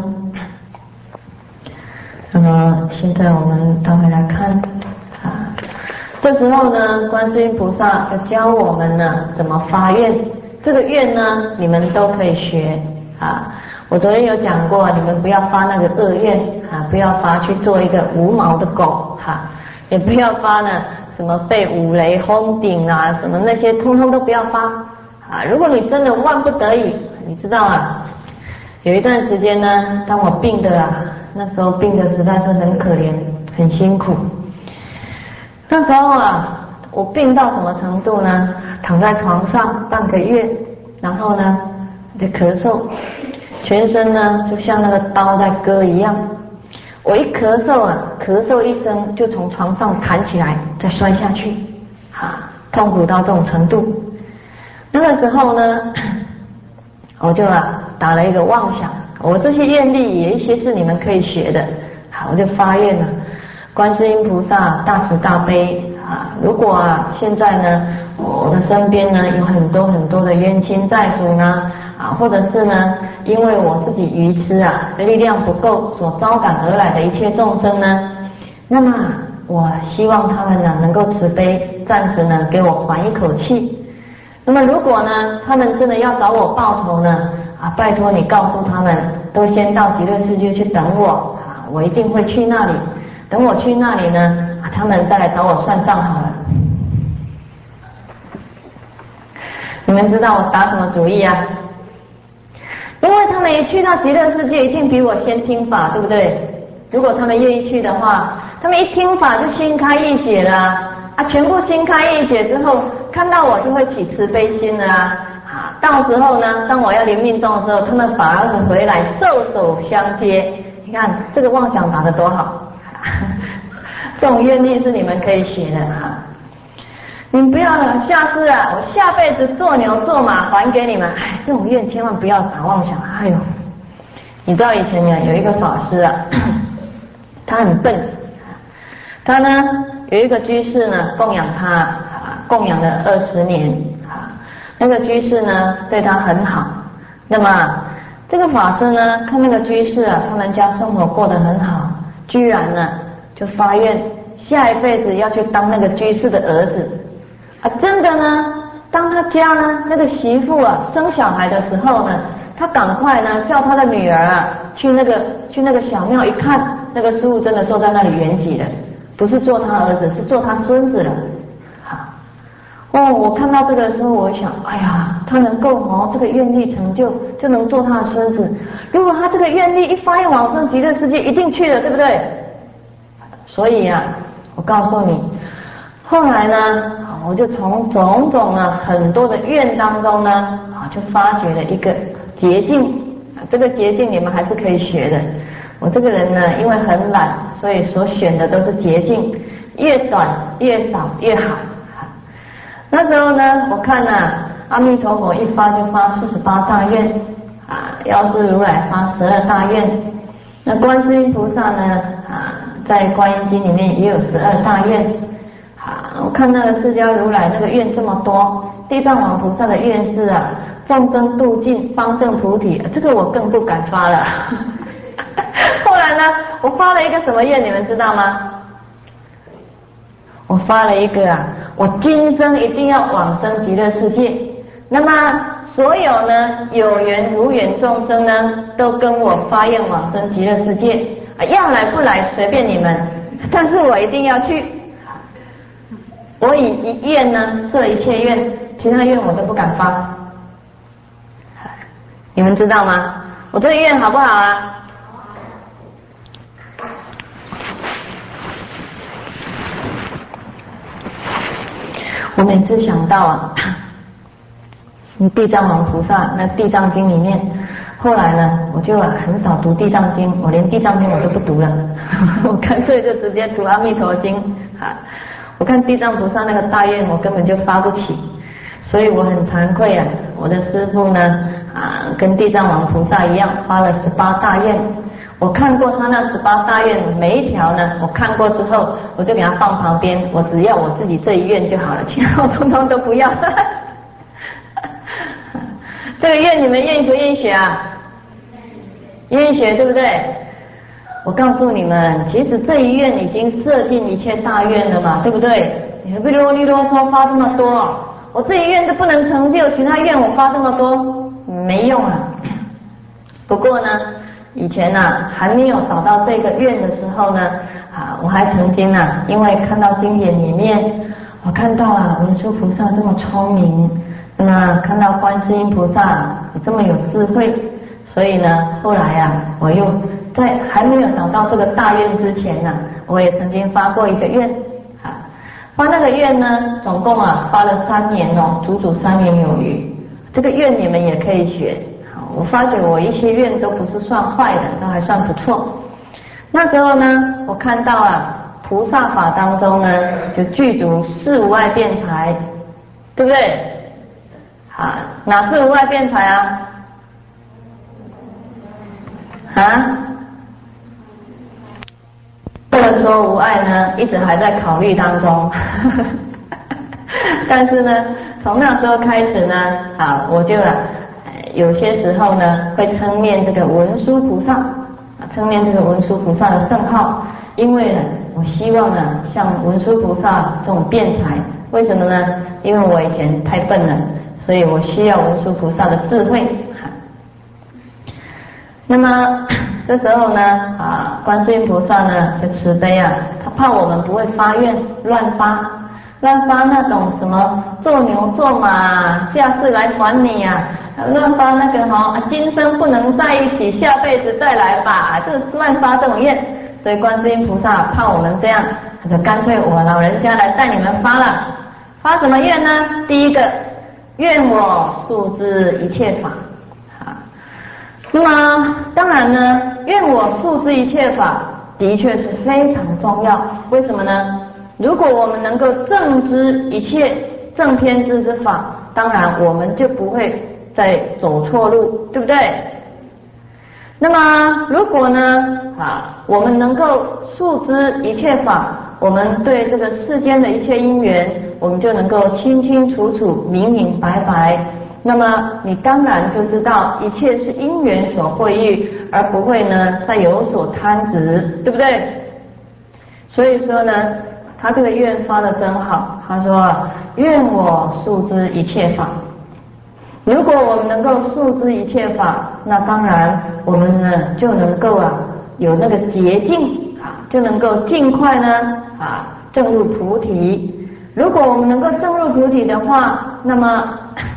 那么现在我们倒回来看啊，这时候呢，观世音菩萨要教我们呢怎么发愿。这个愿呢，你们都可以学啊。我昨天有讲过，你们不要发那个恶愿啊，不要发去做一个无毛的狗哈、啊，也不要发呢什么被五雷轰顶啊，什么那些通通都不要发啊。如果你真的万不得已，你知道啊，有一段时间呢，当我病的啊，那时候病的实在是很可怜，很辛苦。那时候啊，我病到什么程度呢？躺在床上半个月，然后呢就咳嗽，全身呢就像那个刀在割一样。我一咳嗽啊，咳嗽一声就从床上弹起来，再摔下去，啊，痛苦到这种程度。那个时候呢，我就啊打了一个妄想，我这些愿力有一些是你们可以学的，好，我就发愿了。观世音菩萨大慈大悲啊！如果啊现在呢，我的身边呢有很多很多的冤亲债主呢啊，或者是呢因为我自己愚痴啊力量不够所招感而来的一切众生呢，那么我希望他们呢能够慈悲，暂时呢给我缓一口气。那么如果呢他们真的要找我报仇呢啊，拜托你告诉他们，都先到极乐世界去等我啊，我一定会去那里。等我去那里呢，啊，他们再来找我算账好了。你们知道我打什么主意啊？因为他们一去到极乐世界，一定比我先听法，对不对？如果他们愿意去的话，他们一听法就心开意解了啊，啊全部心开意解之后，看到我就会起慈悲心了啊。啊，到时候呢，当我要临命终的时候，他们反而会回来袖手相接。你看这个妄想打得多好！这种愿力是你们可以学的哈，你们不要下次啊，我下辈子做牛做马还给你们。哎，这种愿千万不要打妄想。哎呦，你知道以前呢有一个法师啊，他很笨，他呢有一个居士呢供养他啊，供养了二十年啊，那个居士呢对他很好，那么这个法师呢看那个居士啊，他们家生活过得很好。居然呢，就发愿下一辈子要去当那个居士的儿子啊！真的呢，当他家呢那个媳妇啊生小孩的时候呢，他赶快呢叫他的女儿啊去那个去那个小庙一看，那个师父真的坐在那里圆寂了，不是做他儿子，是做他孙子了。好， 哦，我看到这个时候，我想，哎呀，他能够哦，这个愿力成就，就能做他的孙子。如果他这个愿力一发愿往生极乐世界，一定去了，对不对？所以啊，我告诉你，后来呢，我就从种种啊很多的愿当中呢，啊，就发掘了一个捷径。这个捷径你们还是可以学的。我这个人呢，因为很懒，所以所选的都是捷径，越短越少越好。那时候呢，我看呐、啊，阿弥陀佛一发就发四十八大愿啊，药师如来发十二大愿，那观世音菩萨呢啊，在观音经里面也有十二大愿啊。我看那个释迦如来那个愿这么多，地藏王菩萨的愿是啊，众生度尽，方证菩提，这个我更不敢发了。后来呢，我发了一个什么愿，你们知道吗？我发了一个啊，我今生一定要往生极乐世界。那么所有呢有缘无缘众生呢，都跟我发愿往生极乐世界啊，要来不来随便你们，但是我一定要去。我以一愿呢摄一切愿，其他愿我都不敢发。你们知道吗？我这个愿好不好啊？我每次想到啊，地藏王菩萨那地藏经里面，后来呢，我就啊很少读地藏经，我连地藏经我都不读了，我干脆就直接读阿弥陀经啊。我看地藏菩萨那个大愿，我根本就发不起，所以我很惭愧啊。我的师父呢啊，跟地藏王菩萨一样发了十八大愿。我看过他那十八大愿，每一条呢，我看过之后，我就给他放旁边，我只要我自己这一愿就好了，其他我通通都不要。这个愿你们愿意不愿意学啊？愿意学对不对？我告诉你们，其实这一愿已经摄尽一切大愿了嘛，对不对？你何必啰里啰嗦发这么多？我这一愿都不能成就，其他愿我发这么多没用啊。不过呢，以前呢、啊、还没有找到这个愿的时候呢，啊，我还曾经啊，因为看到经典里面，我看到啊文殊菩萨这么聪明，那么看到观世音菩萨也这么有智慧，所以呢，后来啊，我又在还没有找到这个大愿之前呢、啊，我也曾经发过一个愿啊，发那个愿呢，总共啊发了三年哦，足足三年有余。这个愿你们也可以学。我发觉我一些愿都不是算坏的，都还算不错。那时候呢，我看到啊，菩萨法当中呢，就具足四无碍辩才，对不对？啊，哪四无碍辩才啊？啊？这个说无碍呢，一直还在考虑当中。但是呢，从那时候开始呢，啊，我就啊。有些时候呢，会称念这个文殊菩萨，啊，称念这个文殊菩萨的圣号，因为呢，我希望呢，像文殊菩萨这种辩才，为什么呢？因为我以前太笨了，所以我需要文殊菩萨的智慧。那么这时候呢，啊，观世音菩萨呢就慈悲啊，他怕我们不会发愿乱发。乱发那种什么做牛做马，下次来还你呀、啊！乱发那个哈、哦，今生不能在一起，下辈子再来吧，就是乱发这种愿。所以观世音菩萨怕我们这样，他就干脆我老人家来带你们发了。发什么愿呢？第一个，愿我速知一切法。啊，那么当然呢，愿我速知一切法的确是非常重要。为什么呢？如果我们能够正知一切正偏知之法，当然我们就不会再走错路，对不对？那么如果呢啊，我们能够速知一切法，我们对这个世间的一切因缘，我们就能够清清楚楚、明明白白。那么你当然就知道一切是因缘所会遇，而不会呢再有所贪执，对不对？所以说呢，他这个愿发的真好，他说愿我速知一切法。如果我们能够速知一切法，那当然我们呢就能够啊有那个捷径啊，就能够尽快呢啊证入菩提。 如果我们能够证入菩提的话，那么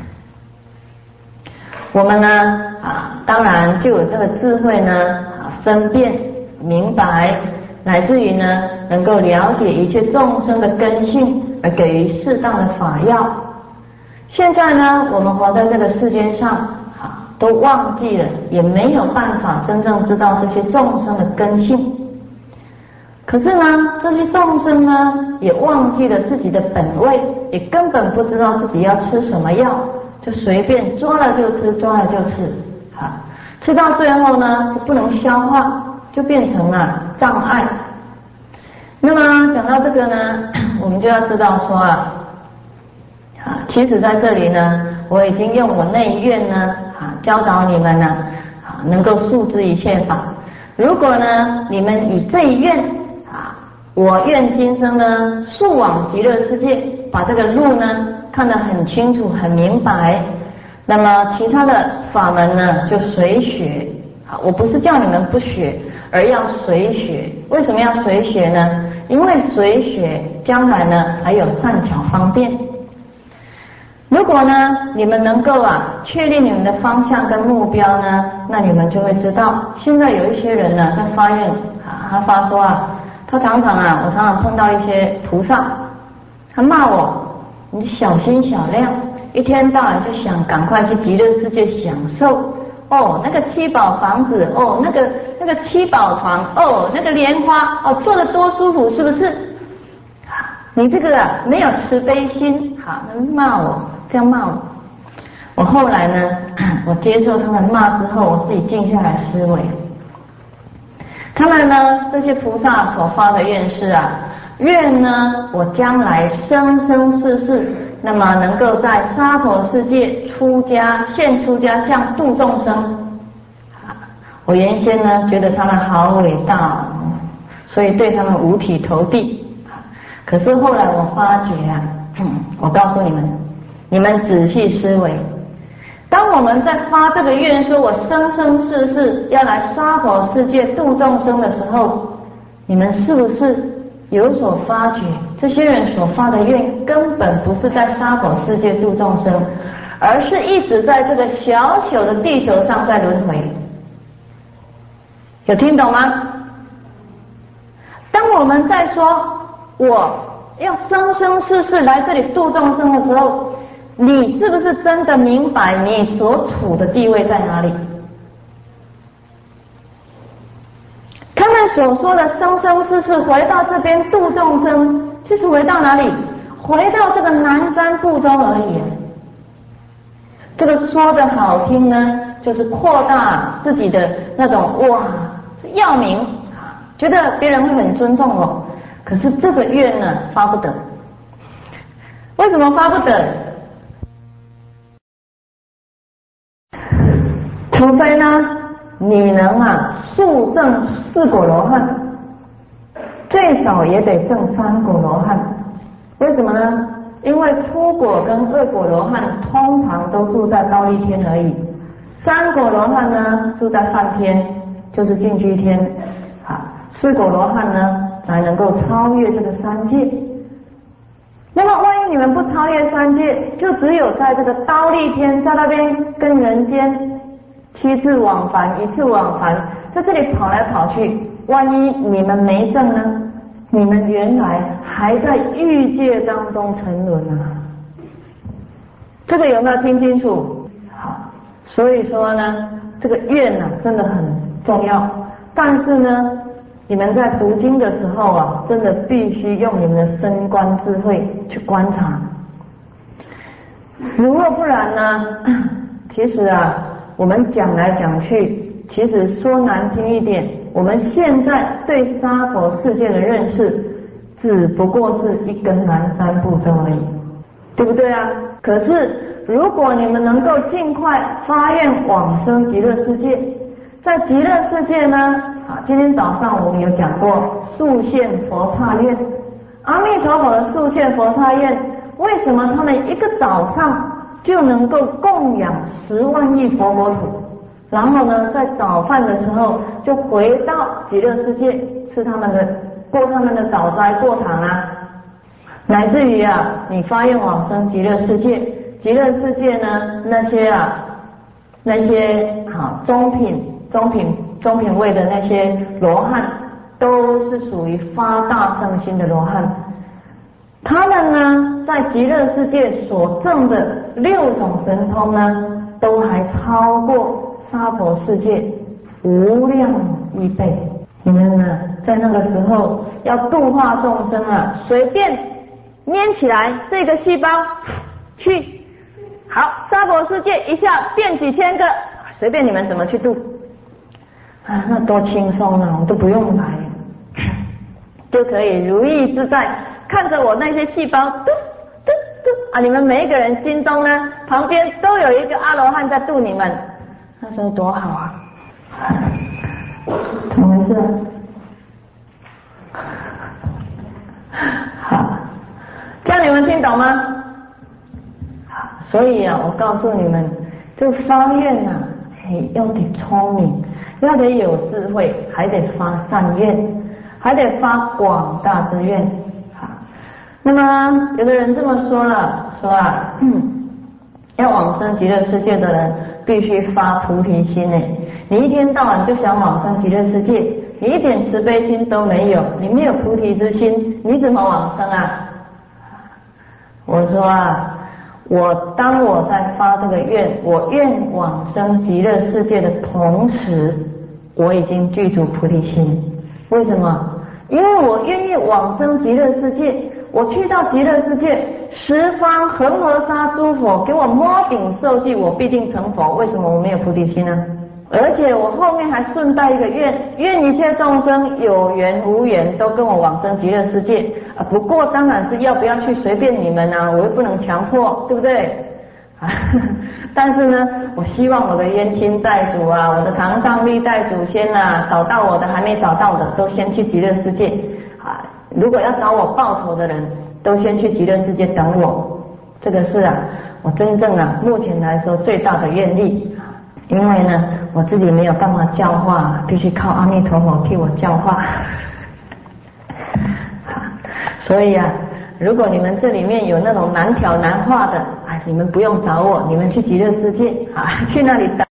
我们呢啊，当然就有这个智慧呢啊，分辨明白，乃至于呢能够了解一切众生的根性，而给予适当的法药。现在呢，我们活在这个世界上啊，都忘记了，也没有办法真正知道这些众生的根性。可是呢，这些众生呢，也忘记了自己的本位，也根本不知道自己要吃什么药，就随便抓了就吃，抓了就吃，啊，吃到最后呢，就不能消化，就变成了障碍。那么讲到这个呢，我们就要知道说啊，啊，其实在这里呢，我已经用我内愿呢，啊，教导你们呢，啊，能够速知一切法。如果呢，你们以这一愿，啊，我愿今生呢，速往极乐世界，把这个路呢看得很清楚、很明白。那么其他的法门呢，就随学。啊，我不是叫你们不学，而要随学。为什么要随学呢？因为随学将来呢还有善巧方便。如果呢你们能够啊确定你们的方向跟目标呢，那你们就会知道，现在有一些人呢在发愿啊，他发说啊，他常常啊，我常常碰到一些菩萨，他骂我，你小心小量，一天到晚就想赶快去极乐世界享受。哦，那个七宝房子，哦，那个那个七宝床，哦，那个莲花，哦，坐得多舒服，是不是？你这个啊没有慈悲心，好，骂我，这样骂我。我后来呢，我接受他们骂之后，我自己静下来思维。他们呢，这些菩萨所发的愿是啊，愿呢，我将来生生世世，那么能够在娑婆世界出家，现出家相度众生。我原先呢觉得他们好伟大，所以对他们五体投地。可是后来我发觉啊，我告诉你们，你们仔细思维，当我们在发这个愿说我生生世世要来娑婆世界度众生的时候，你们是不是有所发觉，这些人所发的愿根本不是在娑婆世界度众生，而是一直在这个小小的地球上在轮回。有听懂吗？当我们在说我要生生世世来这里度众生的时候，你是不是真的明白你所处的地位在哪里？他们所说的生生世世回到这边度众生，其实回到哪里？回到这个南瞻部洲而已。这个说的好听呢，就是扩大自己的那种哇要名，觉得别人会很尊重我。可是这个愿呢发不得。为什么发不得？除非呢你能啊速证四果罗汉，最少也得证三果罗汉。为什么呢？因为初果跟二果罗汉通常都住在忉利天而已，三果罗汉呢住在梵天，就是净居天，啊，四果罗汉呢才能够超越这个三界。那么万一你们不超越三界，就只有在这个忉利天，在那边跟人间七次往返，一次往返，在这里跑来跑去，万一你们没证呢？你们原来还在欲界当中沉沦啊！这个有没有听清楚？好，所以说呢，这个愿呢、啊、真的很重要。但是呢，你们在读经的时候啊，真的必须用你们的深观智慧去观察。如若不然呢，其实啊，我们讲来讲去，其实说难听一点，我们现在对娑婆世界的认识，只不过是一根南瞻部洲而已，对不对啊？可是如果你们能够尽快发愿往生极乐世界，在极乐世界呢，啊，今天早上我们有讲过速现佛刹愿，阿弥陀佛的速现佛刹愿，为什么他们一个早上就能够供养十万亿佛国土？然后呢，在早饭的时候就回到极乐世界吃他们的过他们的早斋过堂啊。 乃至于啊，你发愿往生极乐世界，极乐世界呢，那些啊，那些好中品、中品、中品位的那些罗汉，都是属于发大圣心的罗汉。他们呢，在极乐世界所证的六种神通呢，都还超过娑婆世界无量亿倍。你们呢，在那个时候要度化众生啊，随便拈起来这个细胞去，好，娑婆世界一下变几千个，随便你们怎么去度啊，那多轻松啊，我都不用来，就可以如意自在，看着我那些细胞嘟嘟嘟啊，你们每一个人心中呢，旁边都有一个阿罗汉在度你们，那时候多好啊！怎么回事啊？好，这样你们听懂吗？好，所以啊，我告诉你们，这个发愿啊，哎，要得聪明，要得有智慧，还得发善愿，还得发广大之愿。好，那么有的人这么说了，说啊，嗯，要往生极乐世界的人，必须发菩提心呢。你一天到晚就想往生极乐世界，你一点慈悲心都没有，你没有菩提之心，你怎么往生啊？我说啊，我当我在发这个愿，我愿往生极乐世界的同时，我已经具足菩提心。为什么？因为我愿意往生极乐世界，我去到极乐世界，十方恒河沙诸佛给我摸顶受记，我必定成佛。为什么我没有菩提心呢？而且我后面还顺带一个愿，愿一切众生有缘无缘都跟我往生极乐世界啊。不过当然是要不要去随便你们啊，我又不能强迫，对不对？啊，但是呢，我希望我的冤亲债主啊，我的堂上历代祖先啊，找到我的还没找到的，都先去极乐世界啊。如果要找我报仇的人，都先去极乐世界等我。这个是啊，我真正啊，目前来说最大的愿力。因为呢，我自己没有办法教化，必须靠阿弥陀佛替我教化。所以啊，如果你们这里面有那种难调难化的，啊，你们不用找我，你们去极乐世界啊，去那里等。